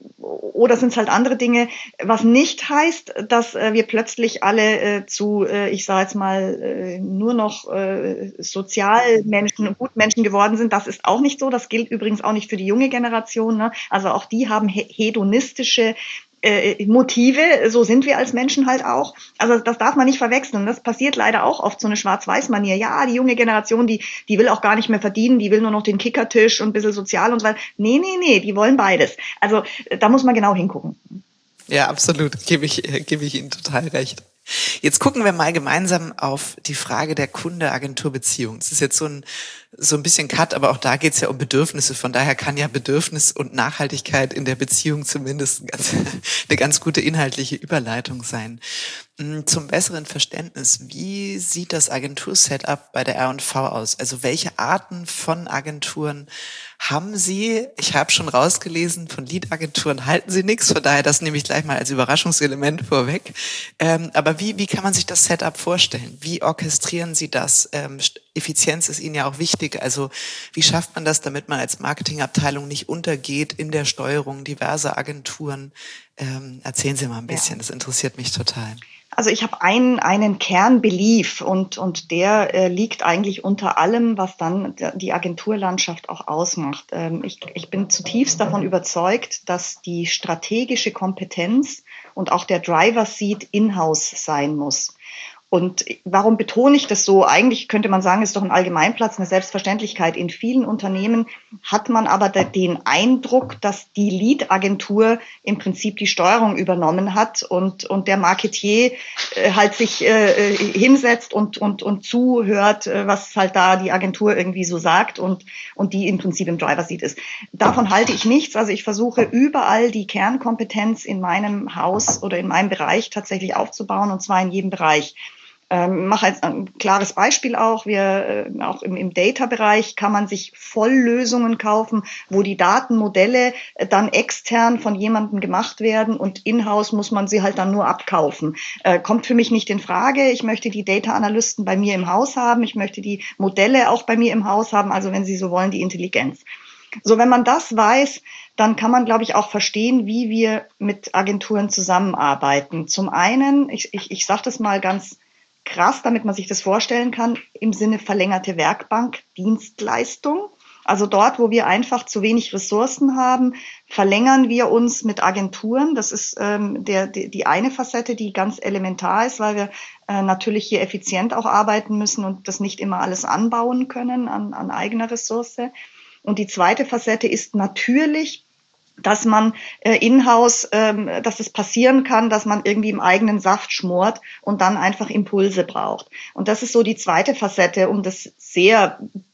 Oder sind es halt andere Dinge, was nicht heißt, dass äh, wir plötzlich alle äh, zu, äh, ich sage jetzt mal, äh, nur noch äh, Sozialmenschen und Gutmenschen geworden sind. Das ist auch nicht so. Das gilt übrigens auch nicht für die junge Generation. Ne? Also auch die haben he- hedonistische äh, Motive, so sind wir als Menschen halt auch. Also das darf man nicht verwechseln. Das passiert leider auch oft, so eine Schwarz-Weiß-Manier. Ja, die junge Generation, die die will auch gar nicht mehr verdienen, die will nur noch den Kickertisch und ein bisschen sozial und so weiter. Nee, nee, nee, die wollen beides. Also da muss man genau hingucken. Ja, absolut, gebe ich, gebe ich Ihnen total recht. Jetzt gucken wir mal gemeinsam auf die Frage der Kunde-Agentur-Beziehung. Das ist jetzt so ein, so ein bisschen Cut, aber auch da geht es ja um Bedürfnisse. Von daher kann ja Bedürfnis und Nachhaltigkeit in der Beziehung zumindest eine ganz, eine ganz gute inhaltliche Überleitung sein. Zum besseren Verständnis, wie sieht das Agentur-Setup bei der R und V aus? Also welche Arten von Agenturen haben Sie? Ich habe schon rausgelesen, von Lead-Agenturen halten Sie nichts, von daher das nehme ich gleich mal als Überraschungselement vorweg. Ähm, aber wie, wie kann man sich das Setup vorstellen? Wie orchestrieren Sie das? Ähm, Effizienz ist Ihnen ja auch wichtig. Also wie schafft man das, damit man als Marketingabteilung nicht untergeht in der Steuerung diverser Agenturen? Ähm, erzählen Sie mal ein bisschen, ja. Das interessiert mich total. Also ich habe einen, einen Kernbelief und, und der äh, liegt eigentlich unter allem, was dann die Agenturlandschaft auch ausmacht. Ähm, ich, ich bin zutiefst davon überzeugt, dass die strategische Kompetenz und auch der Driver Seat in-house sein muss. Und warum betone ich das so? Eigentlich könnte man sagen, es ist doch ein Allgemeinplatz, eine Selbstverständlichkeit. In vielen Unternehmen hat man aber den Eindruck, dass die Lead-Agentur im Prinzip die Steuerung übernommen hat und, und der Marketier äh, halt sich äh, hinsetzt und, und, und zuhört, äh, was halt da die Agentur irgendwie so sagt und, und die im Prinzip im Driver-Seat ist. Davon halte ich nichts. Also ich versuche überall die Kernkompetenz in meinem Haus oder in meinem Bereich tatsächlich aufzubauen und zwar in jedem Bereich. Ähm, mache jetzt ein klares Beispiel auch. Wir, äh, auch im, im Data-Bereich kann man sich Volllösungen kaufen, wo die Datenmodelle äh, dann extern von jemandem gemacht werden und in-house muss man sie halt dann nur abkaufen. Äh, kommt für mich nicht in Frage. Ich möchte die Data-Analysten bei mir im Haus haben. Ich möchte die Modelle auch bei mir im Haus haben. Also wenn Sie so wollen, die Intelligenz. So, wenn man das weiß, dann kann man, glaube ich, auch verstehen, wie wir mit Agenturen zusammenarbeiten. Zum einen, ich, ich, ich sage das mal ganz krass, damit man sich das vorstellen kann, im Sinne verlängerte Werkbank, Dienstleistung. Also dort, wo wir einfach zu wenig Ressourcen haben, verlängern wir uns mit Agenturen. Das ist ähm, der, die, die eine Facette, die ganz elementar ist, weil wir äh, natürlich hier effizient auch arbeiten müssen und das nicht immer alles anbauen können an, an eigener Ressource. Und die zweite Facette ist natürlich, dass man äh, in-house, ähm, dass es passieren kann, dass man irgendwie im eigenen Saft schmort und dann einfach Impulse braucht. Und das ist so die zweite Facette, um das sehr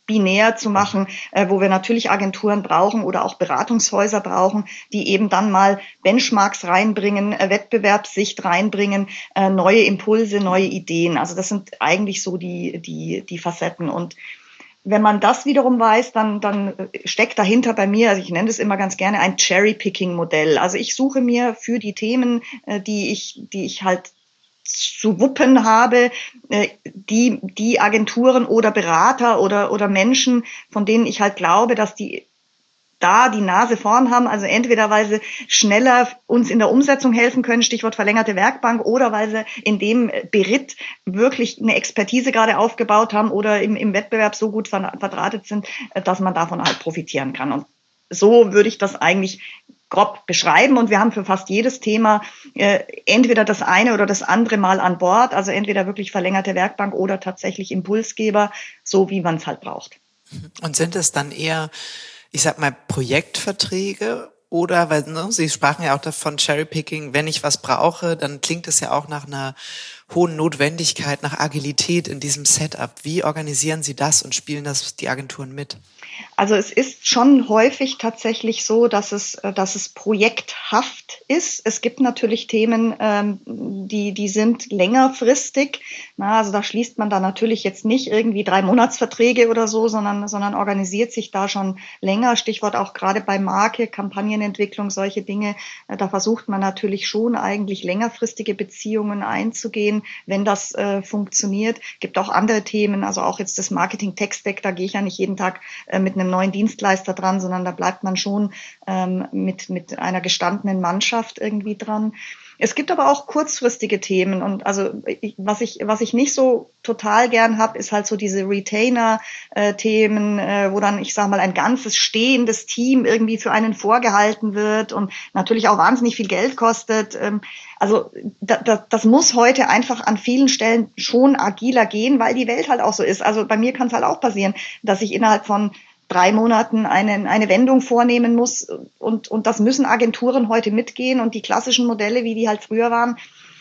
binär zu machen, äh, wo wir natürlich Agenturen brauchen oder auch Beratungshäuser brauchen, die eben dann mal Benchmarks reinbringen, äh, Wettbewerbssicht reinbringen, äh, neue Impulse, neue Ideen. Also das sind eigentlich so die, die, die Facetten. Und wenn man das wiederum weiß, dann, dann steckt dahinter bei mir, also ich nenne das immer ganz gerne ein Cherry-Picking-Modell. Also ich suche mir für die Themen, äh, die ich, die ich halt zu wuppen habe, die, die Agenturen oder Berater oder, oder Menschen, von denen ich halt glaube, dass die da die Nase vorn haben, also entweder weil sie schneller uns in der Umsetzung helfen können, Stichwort verlängerte Werkbank, oder weil sie in dem Beritt wirklich eine Expertise gerade aufgebaut haben oder im, im Wettbewerb so gut verdrahtet sind, dass man davon halt profitieren kann. Und so würde ich das eigentlich grob beschreiben, und wir haben für fast jedes Thema äh, entweder das eine oder das andere mal an Bord, also entweder wirklich verlängerte Werkbank oder tatsächlich Impulsgeber, so wie man es halt braucht. Und sind es dann eher, ich sag mal, Projektverträge oder, weil ne, Sie sprachen ja auch davon Cherrypicking, wenn ich was brauche, dann klingt es ja auch nach einer hohen Notwendigkeit, nach Agilität in diesem Setup. Wie organisieren Sie das und spielen das die Agenturen mit? Also es ist schon häufig tatsächlich so, dass es, dass es projekthaft ist. Es gibt natürlich Themen, ähm, die, die sind längerfristig. Na, also da schließt man da natürlich jetzt nicht irgendwie drei Monatsverträge oder so, sondern, sondern organisiert sich da schon länger. Stichwort auch gerade bei Marke, Kampagnenentwicklung, solche Dinge. Da versucht man natürlich schon eigentlich längerfristige Beziehungen einzugehen, wenn das äh, funktioniert. Gibt auch andere Themen, also auch jetzt das Marketing-Tech-Stack, da gehe ich ja nicht jeden Tag äh, mit einem neuen Dienstleister dran, sondern da bleibt man schon ähm, mit, mit einer gestandenen Mannschaft irgendwie dran. Es gibt aber auch kurzfristige Themen, und also ich, was ich was ich nicht so total gern habe, ist halt so diese Retainer-Themen, äh, wo dann, ich sag mal, ein ganzes stehendes Team irgendwie für einen vorgehalten wird und natürlich auch wahnsinnig viel Geld kostet. Ähm, also da, da, das muss heute einfach an vielen Stellen schon agiler gehen, weil die Welt halt auch so ist. Also bei mir kann es halt auch passieren, dass ich innerhalb von drei Monaten eine, eine Wendung vornehmen muss, und, und das müssen Agenturen heute mitgehen, und die klassischen Modelle, wie die halt früher waren,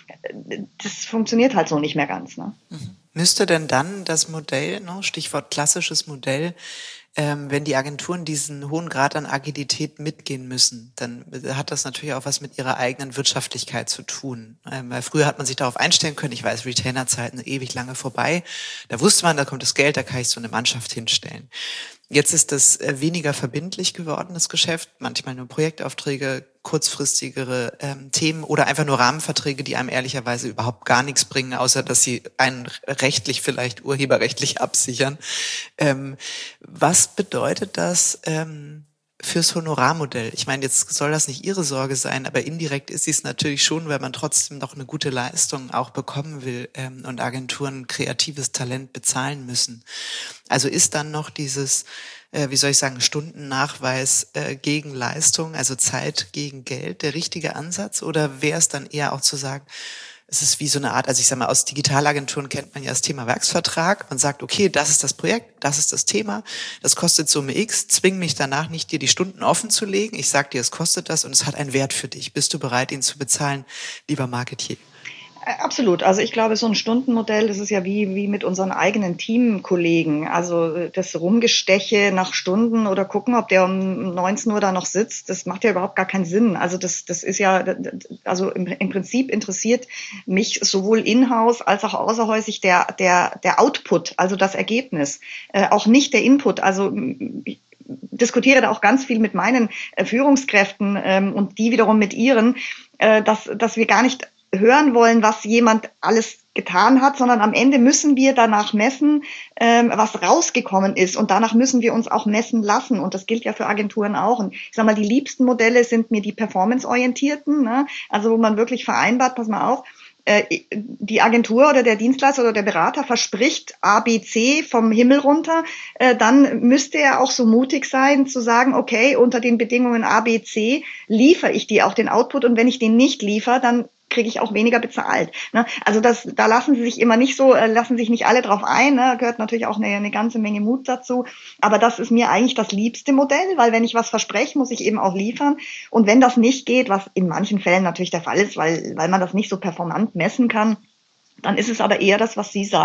das funktioniert halt so nicht mehr ganz. Ne? Mhm. Müsste denn dann das Modell, ne, Stichwort klassisches Modell, ähm, wenn die Agenturen diesen hohen Grad an Agilität mitgehen müssen, dann hat das natürlich auch was mit ihrer eigenen Wirtschaftlichkeit zu tun. Ähm, weil früher hat man sich darauf einstellen können, ich weiß, Retainer-Zeiten sind ewig lange vorbei, da wusste man, da kommt das Geld, da kann ich so eine Mannschaft hinstellen. Jetzt ist das weniger verbindlich geworden, das Geschäft. Manchmal nur Projektaufträge, kurzfristigere ähm, Themen oder einfach nur Rahmenverträge, die einem ehrlicherweise überhaupt gar nichts bringen, außer dass sie einen rechtlich vielleicht urheberrechtlich absichern. Ähm, was bedeutet das ähm, fürs Honorarmodell? Ich meine, jetzt soll das nicht Ihre Sorge sein, aber indirekt ist es natürlich schon, weil man trotzdem noch eine gute Leistung auch bekommen will ähm, und Agenturen kreatives Talent bezahlen müssen. Also ist dann noch dieses, äh, wie soll ich sagen, Stundennachweis äh, gegen Leistung, also Zeit gegen Geld, der richtige Ansatz? Oder wäre es dann eher auch zu sagen, es ist wie so eine Art, also ich sage mal, aus Digitalagenturen kennt man ja das Thema Werksvertrag. Man sagt, okay, das ist das Projekt, das ist das Thema, das kostet Summe X, zwing mich danach nicht, dir die Stunden offen zu legen. Ich sag dir, es kostet das und es hat einen Wert für dich. Bist du bereit, ihn zu bezahlen, lieber Marketier? Absolut. Also ich glaube, so ein Stundenmodell, das ist ja wie, wie mit unseren eigenen Teamkollegen. Also das Rumgesteche nach Stunden oder gucken, ob der um neunzehn Uhr da noch sitzt, das macht ja überhaupt gar keinen Sinn. Also das, das ist ja, also im, im Prinzip interessiert mich sowohl in-house als auch außerhäusig der, der, der Output, also das Ergebnis, äh, auch nicht der Input. Also ich diskutiere da auch ganz viel mit meinen äh, Führungskräften ähm, und die wiederum mit ihren, äh, dass, dass wir gar nicht hören wollen, was jemand alles getan hat, sondern am Ende müssen wir danach messen, ähm, was rausgekommen ist, und danach müssen wir uns auch messen lassen, und das gilt ja für Agenturen auch. Und ich sag mal, die liebsten Modelle sind mir die performanceorientierten, ne? Also wo man wirklich vereinbart, pass mal auf, äh, die Agentur oder der Dienstleister oder der Berater verspricht A, B, C vom Himmel runter, äh, dann müsste er auch so mutig sein zu sagen, okay, unter den Bedingungen A, B, C liefere ich dir auch den Output, und wenn ich den nicht liefere, dann kriege ich auch weniger bezahlt. Ne? Also das, da lassen sie sich immer nicht so, äh, lassen sich nicht alle drauf ein. Ne? Gehört natürlich auch eine, eine ganze Menge Mut dazu. Aber das ist mir eigentlich das liebste Modell, weil wenn ich was verspreche, muss ich eben auch liefern. Und wenn das nicht geht, was in manchen Fällen natürlich der Fall ist, weil, weil man das nicht so performant messen kann, dann ist es aber eher das, was Sie sagen.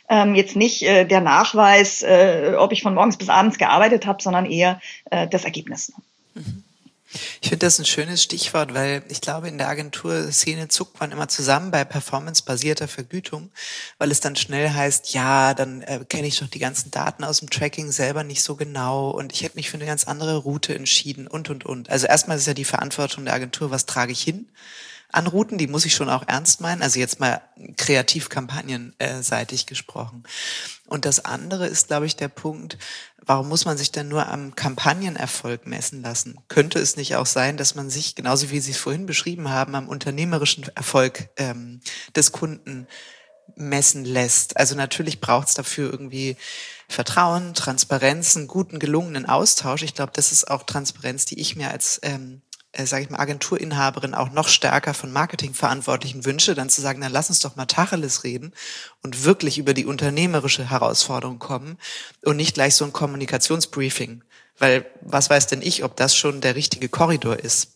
Ähm, jetzt nicht äh, der Nachweis, äh, ob ich von morgens bis abends gearbeitet habe, sondern eher äh, das Ergebnis. Mhm. Ich finde das ein schönes Stichwort, weil ich glaube, in der Agenturszene zuckt man immer zusammen bei performancebasierter Vergütung, weil es dann schnell heißt, ja, dann äh, kenne ich doch die ganzen Daten aus dem Tracking selber nicht so genau und ich hätte mich für eine ganz andere Route entschieden und, und, und. Also erstmal ist ja die Verantwortung der Agentur, was trage ich hin an Routen, die muss ich schon auch ernst meinen, also jetzt mal kreativ kampagnenseitig gesprochen. Und das andere ist, glaube ich, der Punkt, warum muss man sich denn nur am Kampagnenerfolg messen lassen? Könnte es nicht auch sein, dass man sich, genauso wie Sie es vorhin beschrieben haben, am unternehmerischen Erfolg ähm, des Kunden messen lässt? Also natürlich braucht es dafür irgendwie Vertrauen, Transparenz, einen guten, gelungenen Austausch. Ich glaube, das ist auch Transparenz, die ich mir als ähm, äh, sage ich mal, Agenturinhaberin auch noch stärker von Marketingverantwortlichen wünsche, dann zu sagen, dann lass uns doch mal Tacheles reden und wirklich über die unternehmerische Herausforderung kommen und nicht gleich so ein Kommunikationsbriefing. Weil was weiß denn ich, ob das schon der richtige Korridor ist?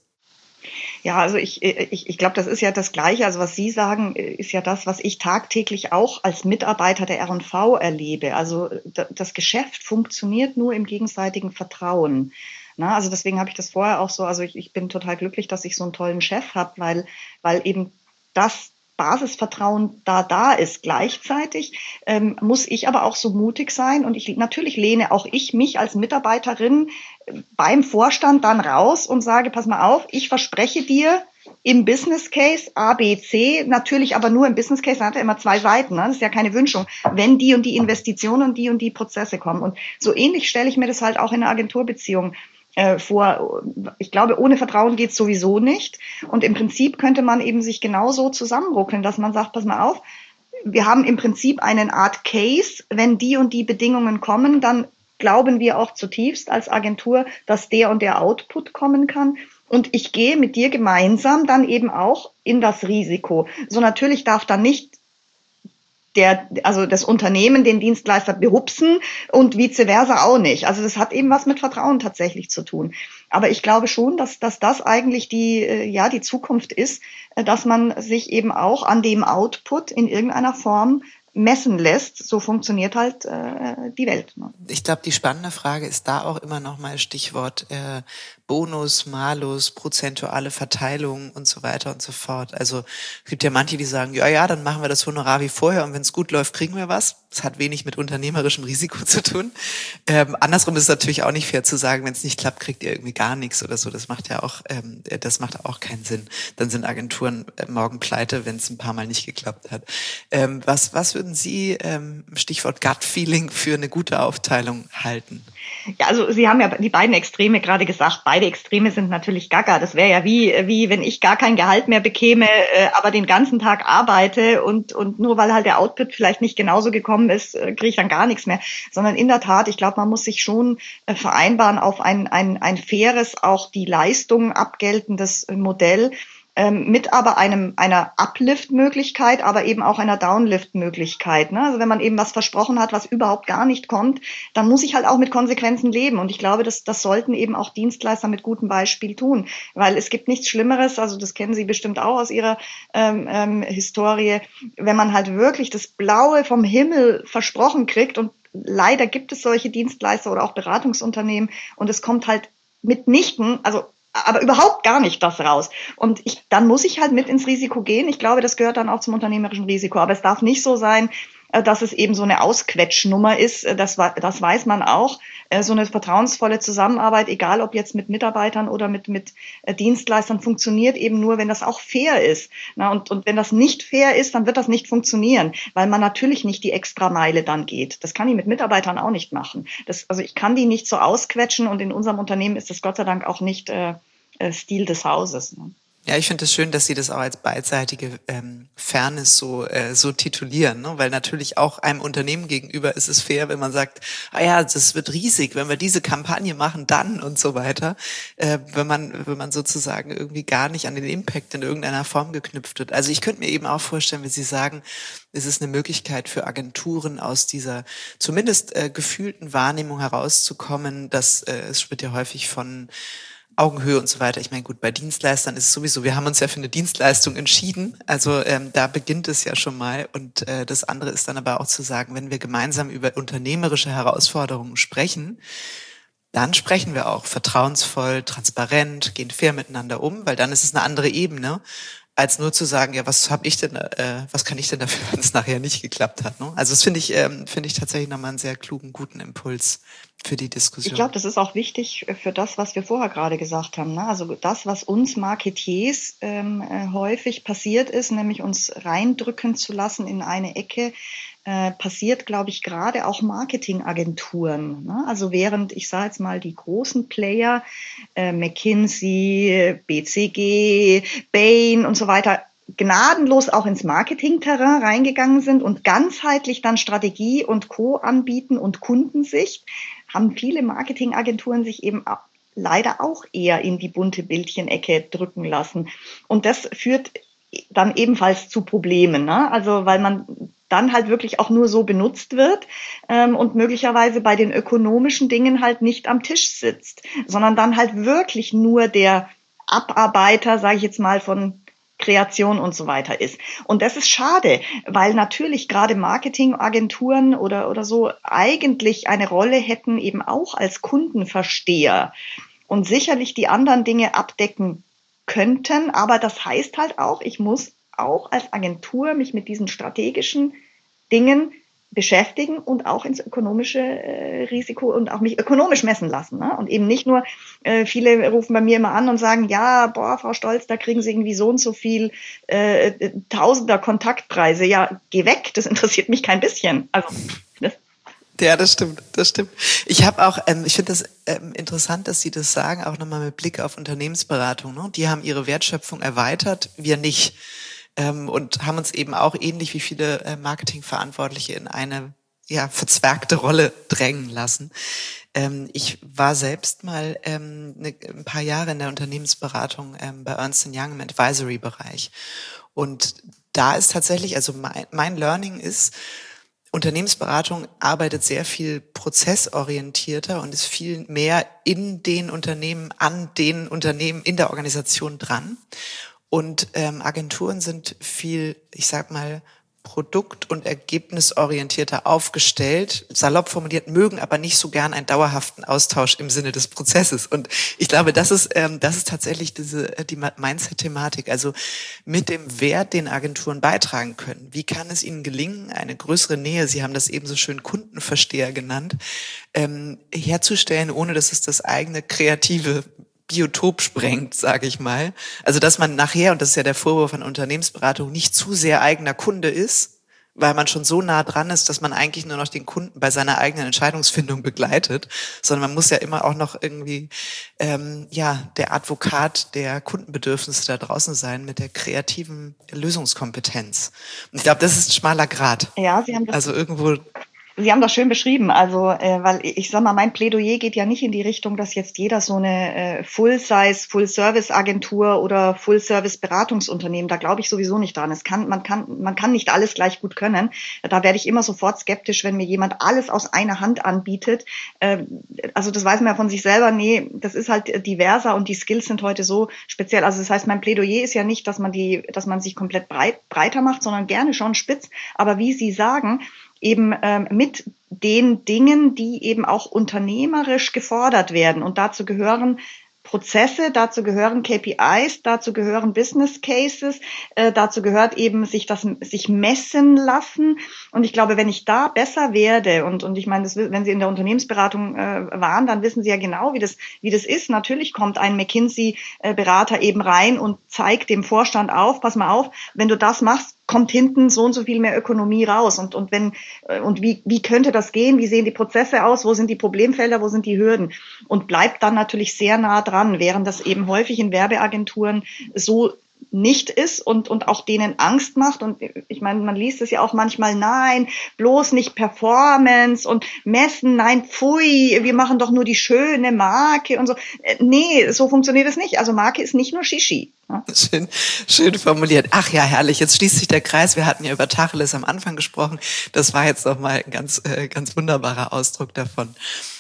Ja, also ich, ich, ich glaube, das ist ja das Gleiche. Also was Sie sagen, ist ja das, was ich tagtäglich auch als Mitarbeiter der R und V erlebe. Also das Geschäft funktioniert nur im gegenseitigen Vertrauen. Na, also deswegen habe ich das vorher auch so, also ich, ich bin total glücklich, dass ich so einen tollen Chef habe, weil, weil eben das Basisvertrauen da da ist. Gleichzeitig ähm, muss ich aber auch so mutig sein und ich natürlich lehne auch ich mich als Mitarbeiterin beim Vorstand dann raus und sage, pass mal auf, ich verspreche dir im Business Case A, B, C, natürlich aber nur im Business Case, da hat er immer zwei Seiten, ne? Das ist ja keine Wünschung, wenn die und die Investitionen und die und die Prozesse kommen. Und so ähnlich stelle ich mir das halt auch in einer Agenturbeziehung vor. Ich glaube, ohne Vertrauen geht's sowieso nicht. Und im Prinzip könnte man eben sich genauso zusammenruckeln, dass man sagt, pass mal auf, wir haben im Prinzip eine Art Case, wenn die und die Bedingungen kommen, dann glauben wir auch zutiefst als Agentur, dass der und der Output kommen kann. Und ich gehe mit dir gemeinsam dann eben auch in das Risiko. So natürlich darf dann nicht der, also das Unternehmen den Dienstleister behupsen und vice versa auch nicht. Also das hat eben was mit Vertrauen tatsächlich zu tun. Aber ich glaube schon, dass, dass das eigentlich die, ja, die Zukunft ist, dass man sich eben auch an dem Output in irgendeiner Form messen lässt. So funktioniert halt äh, die Welt. Ne? Ich glaube, die spannende Frage ist da auch immer noch mal Stichwort äh, Bonus, Malus, prozentuale Verteilung und so weiter und so fort. Also es gibt ja manche, die sagen, ja, ja, dann machen wir das Honorar wie vorher und wenn es gut läuft, kriegen wir was. Das hat wenig mit unternehmerischem Risiko zu tun. Ähm, andersrum ist es natürlich auch nicht fair zu sagen, wenn es nicht klappt, kriegt ihr irgendwie gar nichts oder so. Das macht ja auch, ähm, das macht auch keinen Sinn. Dann sind Agenturen äh, morgen pleite, wenn es ein paar Mal nicht geklappt hat. Ähm, was, was würden Sie, ähm, Stichwort Gut-Feeling, für eine gute Aufteilung halten? Ja, also Sie haben ja die beiden Extreme gerade gesagt. Beide Extreme sind natürlich gaga. Das wäre ja wie, wie wenn ich gar kein Gehalt mehr bekäme, äh, aber den ganzen Tag arbeite und, und nur weil halt der Output vielleicht nicht genauso gekommen ist, äh, kriege ich dann gar nichts mehr. Sondern in der Tat, ich glaube, man muss sich schon äh, vereinbaren auf ein, ein, ein faires, auch die Leistung abgeltendes Modell, Ähm, mit aber einem einer Uplift-Möglichkeit, aber eben auch einer Downlift-Möglichkeit. Ne? Also wenn man eben was versprochen hat, was überhaupt gar nicht kommt, dann muss ich halt auch mit Konsequenzen leben. Und ich glaube, das, das sollten eben auch Dienstleister mit gutem Beispiel tun. Weil es gibt nichts Schlimmeres, also das kennen Sie bestimmt auch aus Ihrer ähm, ähm, Historie, wenn man halt wirklich das Blaue vom Himmel versprochen kriegt und leider gibt es solche Dienstleister oder auch Beratungsunternehmen und es kommt halt mitnichten, also aber überhaupt gar nicht das raus. Und ich, dann muss ich halt mit ins Risiko gehen. Ich glaube, das gehört dann auch zum unternehmerischen Risiko. Aber es darf nicht so sein, dass es eben so eine Ausquetschnummer ist. Das, das weiß man auch. So eine vertrauensvolle Zusammenarbeit, egal ob jetzt mit Mitarbeitern oder mit, mit Dienstleistern, funktioniert eben nur, wenn das auch fair ist. Und, und wenn das nicht fair ist, dann wird das nicht funktionieren, weil man natürlich nicht die Extrameile dann geht. Das kann ich mit Mitarbeitern auch nicht machen. Das, also ich kann die nicht so ausquetschen und in unserem Unternehmen ist das Gott sei Dank auch nicht äh, Stil des Hauses. Ne? Ja, ich finde es schön, dass Sie das auch als beidseitige ähm, Fairness so äh, so titulieren, ne? Weil natürlich auch einem Unternehmen gegenüber ist es fair, wenn man sagt, ah ja, das wird riesig, wenn wir diese Kampagne machen, dann und so weiter. Äh, wenn man wenn man sozusagen irgendwie gar nicht an den Impact in irgendeiner Form geknüpft wird. Also ich könnte mir eben auch vorstellen, wenn Sie sagen, es ist eine Möglichkeit für Agenturen aus dieser zumindest äh, gefühlten Wahrnehmung herauszukommen, dass äh, es wird ja häufig von Augenhöhe und so weiter. Ich meine, gut, bei Dienstleistern ist es sowieso, wir haben uns ja für eine Dienstleistung entschieden, also ähm, da beginnt es ja schon mal und äh, das andere ist dann aber auch zu sagen, wenn wir gemeinsam über unternehmerische Herausforderungen sprechen, dann sprechen wir auch vertrauensvoll, transparent, gehen fair miteinander um, weil dann ist es eine andere Ebene, als nur zu sagen, ja, was habe ich denn, äh, was kann ich denn dafür, wenn es nachher nicht geklappt hat. Ne? Also das finde ich, ähm, finde ich tatsächlich nochmal einen sehr klugen, guten Impuls für die Diskussion. Ich glaube, das ist auch wichtig für das, was wir vorher gerade gesagt haben. Ne? Also das, was uns Marketiers ähm, äh, häufig passiert ist, nämlich uns reindrücken zu lassen in eine Ecke, äh, passiert, glaube ich, gerade auch Marketingagenturen. Ne? Also während, ich sage jetzt mal, die großen Player, äh, McKinsey, B C G, Bain und so weiter, gnadenlos auch ins Marketingterrain reingegangen sind und ganzheitlich dann Strategie und Co. anbieten und Kundensicht, haben viele Marketingagenturen sich eben leider auch eher in die bunte Bildchenecke drücken lassen. Und das führt dann ebenfalls zu Problemen, ne? Also weil man dann halt wirklich auch nur so benutzt wird ähm, und möglicherweise bei den ökonomischen Dingen halt nicht am Tisch sitzt, sondern dann halt wirklich nur der Abarbeiter, sage ich jetzt mal, von Kreation und so weiter ist. Und das ist schade, weil natürlich gerade Marketingagenturen oder, oder so eigentlich eine Rolle hätten, eben auch als Kundenversteher und sicherlich die anderen Dinge abdecken könnten. Aber das heißt halt auch, ich muss auch als Agentur mich mit diesen strategischen Dingen beschäftigen und auch ins ökonomische äh, Risiko und auch mich ökonomisch messen lassen. Ne? Und eben nicht nur, äh, viele rufen bei mir immer an und sagen, ja, boah, Frau Stolz, da kriegen Sie irgendwie so und so viel äh, Tausender Kontaktpreise. Ja, geh weg, das interessiert mich kein bisschen. Also das Ja, das stimmt, das stimmt. Ich habe auch, ähm, ich finde das ähm, interessant, dass Sie das sagen, auch nochmal mit Blick auf Unternehmensberatung. Ne? Die haben ihre Wertschöpfung erweitert, wir nicht. Ähm, und haben uns eben auch ähnlich wie viele äh, Marketingverantwortliche in eine ja verzwergte Rolle drängen lassen. Ähm, ich war selbst mal ähm, ne, ein paar Jahre in der Unternehmensberatung ähm, bei Ernst and Young im Advisory-Bereich. Und da ist tatsächlich, also mein, mein Learning ist, Unternehmensberatung arbeitet sehr viel prozessorientierter und ist viel mehr in den Unternehmen, an den Unternehmen, in der Organisation dran. Und ähm, Agenturen sind viel, ich sag mal, produkt- und ergebnisorientierter aufgestellt, salopp formuliert, mögen aber nicht so gern einen dauerhaften Austausch im Sinne des Prozesses. Und ich glaube, das ist ähm, das ist tatsächlich diese die Mindset-Thematik, also mit dem Wert, den Agenturen beitragen können. Wie kann es ihnen gelingen, eine größere Nähe, Sie haben das eben so schön Kundenversteher genannt, ähm, herzustellen, ohne dass es das eigene kreative Biotop sprengt, sage ich mal. Also dass man nachher, und das ist ja der Vorwurf an Unternehmensberatung, nicht zu sehr eigener Kunde ist, weil man schon so nah dran ist, dass man eigentlich nur noch den Kunden bei seiner eigenen Entscheidungsfindung begleitet, sondern man muss ja immer auch noch irgendwie ähm, ja der Advokat der Kundenbedürfnisse da draußen sein mit der kreativen Lösungskompetenz. Und ich glaube, das ist ein schmaler Grat. Ja, Sie haben das also irgendwo Sie haben das schön beschrieben, also äh, weil ich sag mal, mein Plädoyer geht ja nicht in die Richtung, dass jetzt jeder so eine äh, Full-Size, Full-Service-Agentur oder Full-Service-Beratungsunternehmen, da glaube ich sowieso nicht dran. Es kann, man kann, man kann nicht alles gleich gut können. Da werde ich immer sofort skeptisch, wenn mir jemand alles aus einer Hand anbietet. Äh, also das weiß man ja von sich selber, nee, das ist halt diverser und die Skills sind heute so speziell. Also das heißt, mein Plädoyer ist ja nicht, dass man die, dass man sich komplett breit, breiter macht, sondern gerne schon spitz. Aber wie Sie sagen, eben ähm, mit den Dingen, die eben auch unternehmerisch gefordert werden. Und dazu gehören Prozesse, dazu gehören K P Is, dazu gehören Business Cases, äh, dazu gehört eben sich das sich messen lassen. Und ich glaube, wenn ich da besser werde und und ich meine, das, wenn Sie in der Unternehmensberatung äh, waren, dann wissen Sie ja genau, wie das wie das ist. Natürlich kommt ein McKinsey-Berater eben rein und zeigt dem Vorstand auf, pass mal auf, wenn du das machst, kommt hinten so und so viel mehr Ökonomie raus. Und, und wenn, und wie, wie könnte das gehen? Wie sehen die Prozesse aus? Wo sind die Problemfelder? Wo sind die Hürden? Und bleibt dann natürlich sehr nah dran, während das eben häufig in Werbeagenturen so nicht ist und, und auch denen Angst macht. Und ich meine, man liest es ja auch manchmal, nein, bloß nicht Performance und Messen, nein, pfui, wir machen doch nur die schöne Marke und so. Nee, so funktioniert es nicht. Also Marke ist nicht nur Shishi. Ja. Schön, schön formuliert. Ach ja, herrlich. Jetzt schließt sich der Kreis. Wir hatten ja über Tacheles am Anfang gesprochen. Das war jetzt noch mal ein ganz, äh, ganz wunderbarer Ausdruck davon.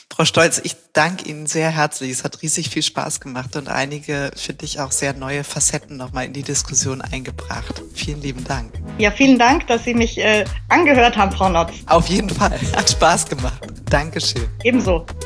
Frau Stolz, ich danke Ihnen sehr herzlich. Es hat riesig viel Spaß gemacht und einige, finde ich, auch sehr neue Facetten nochmal in die Diskussion eingebracht. Vielen lieben Dank. Ja, vielen Dank, dass Sie mich äh, angehört haben, Frau Notz. Auf jeden Fall. Hat Spaß gemacht. Dankeschön. Ebenso.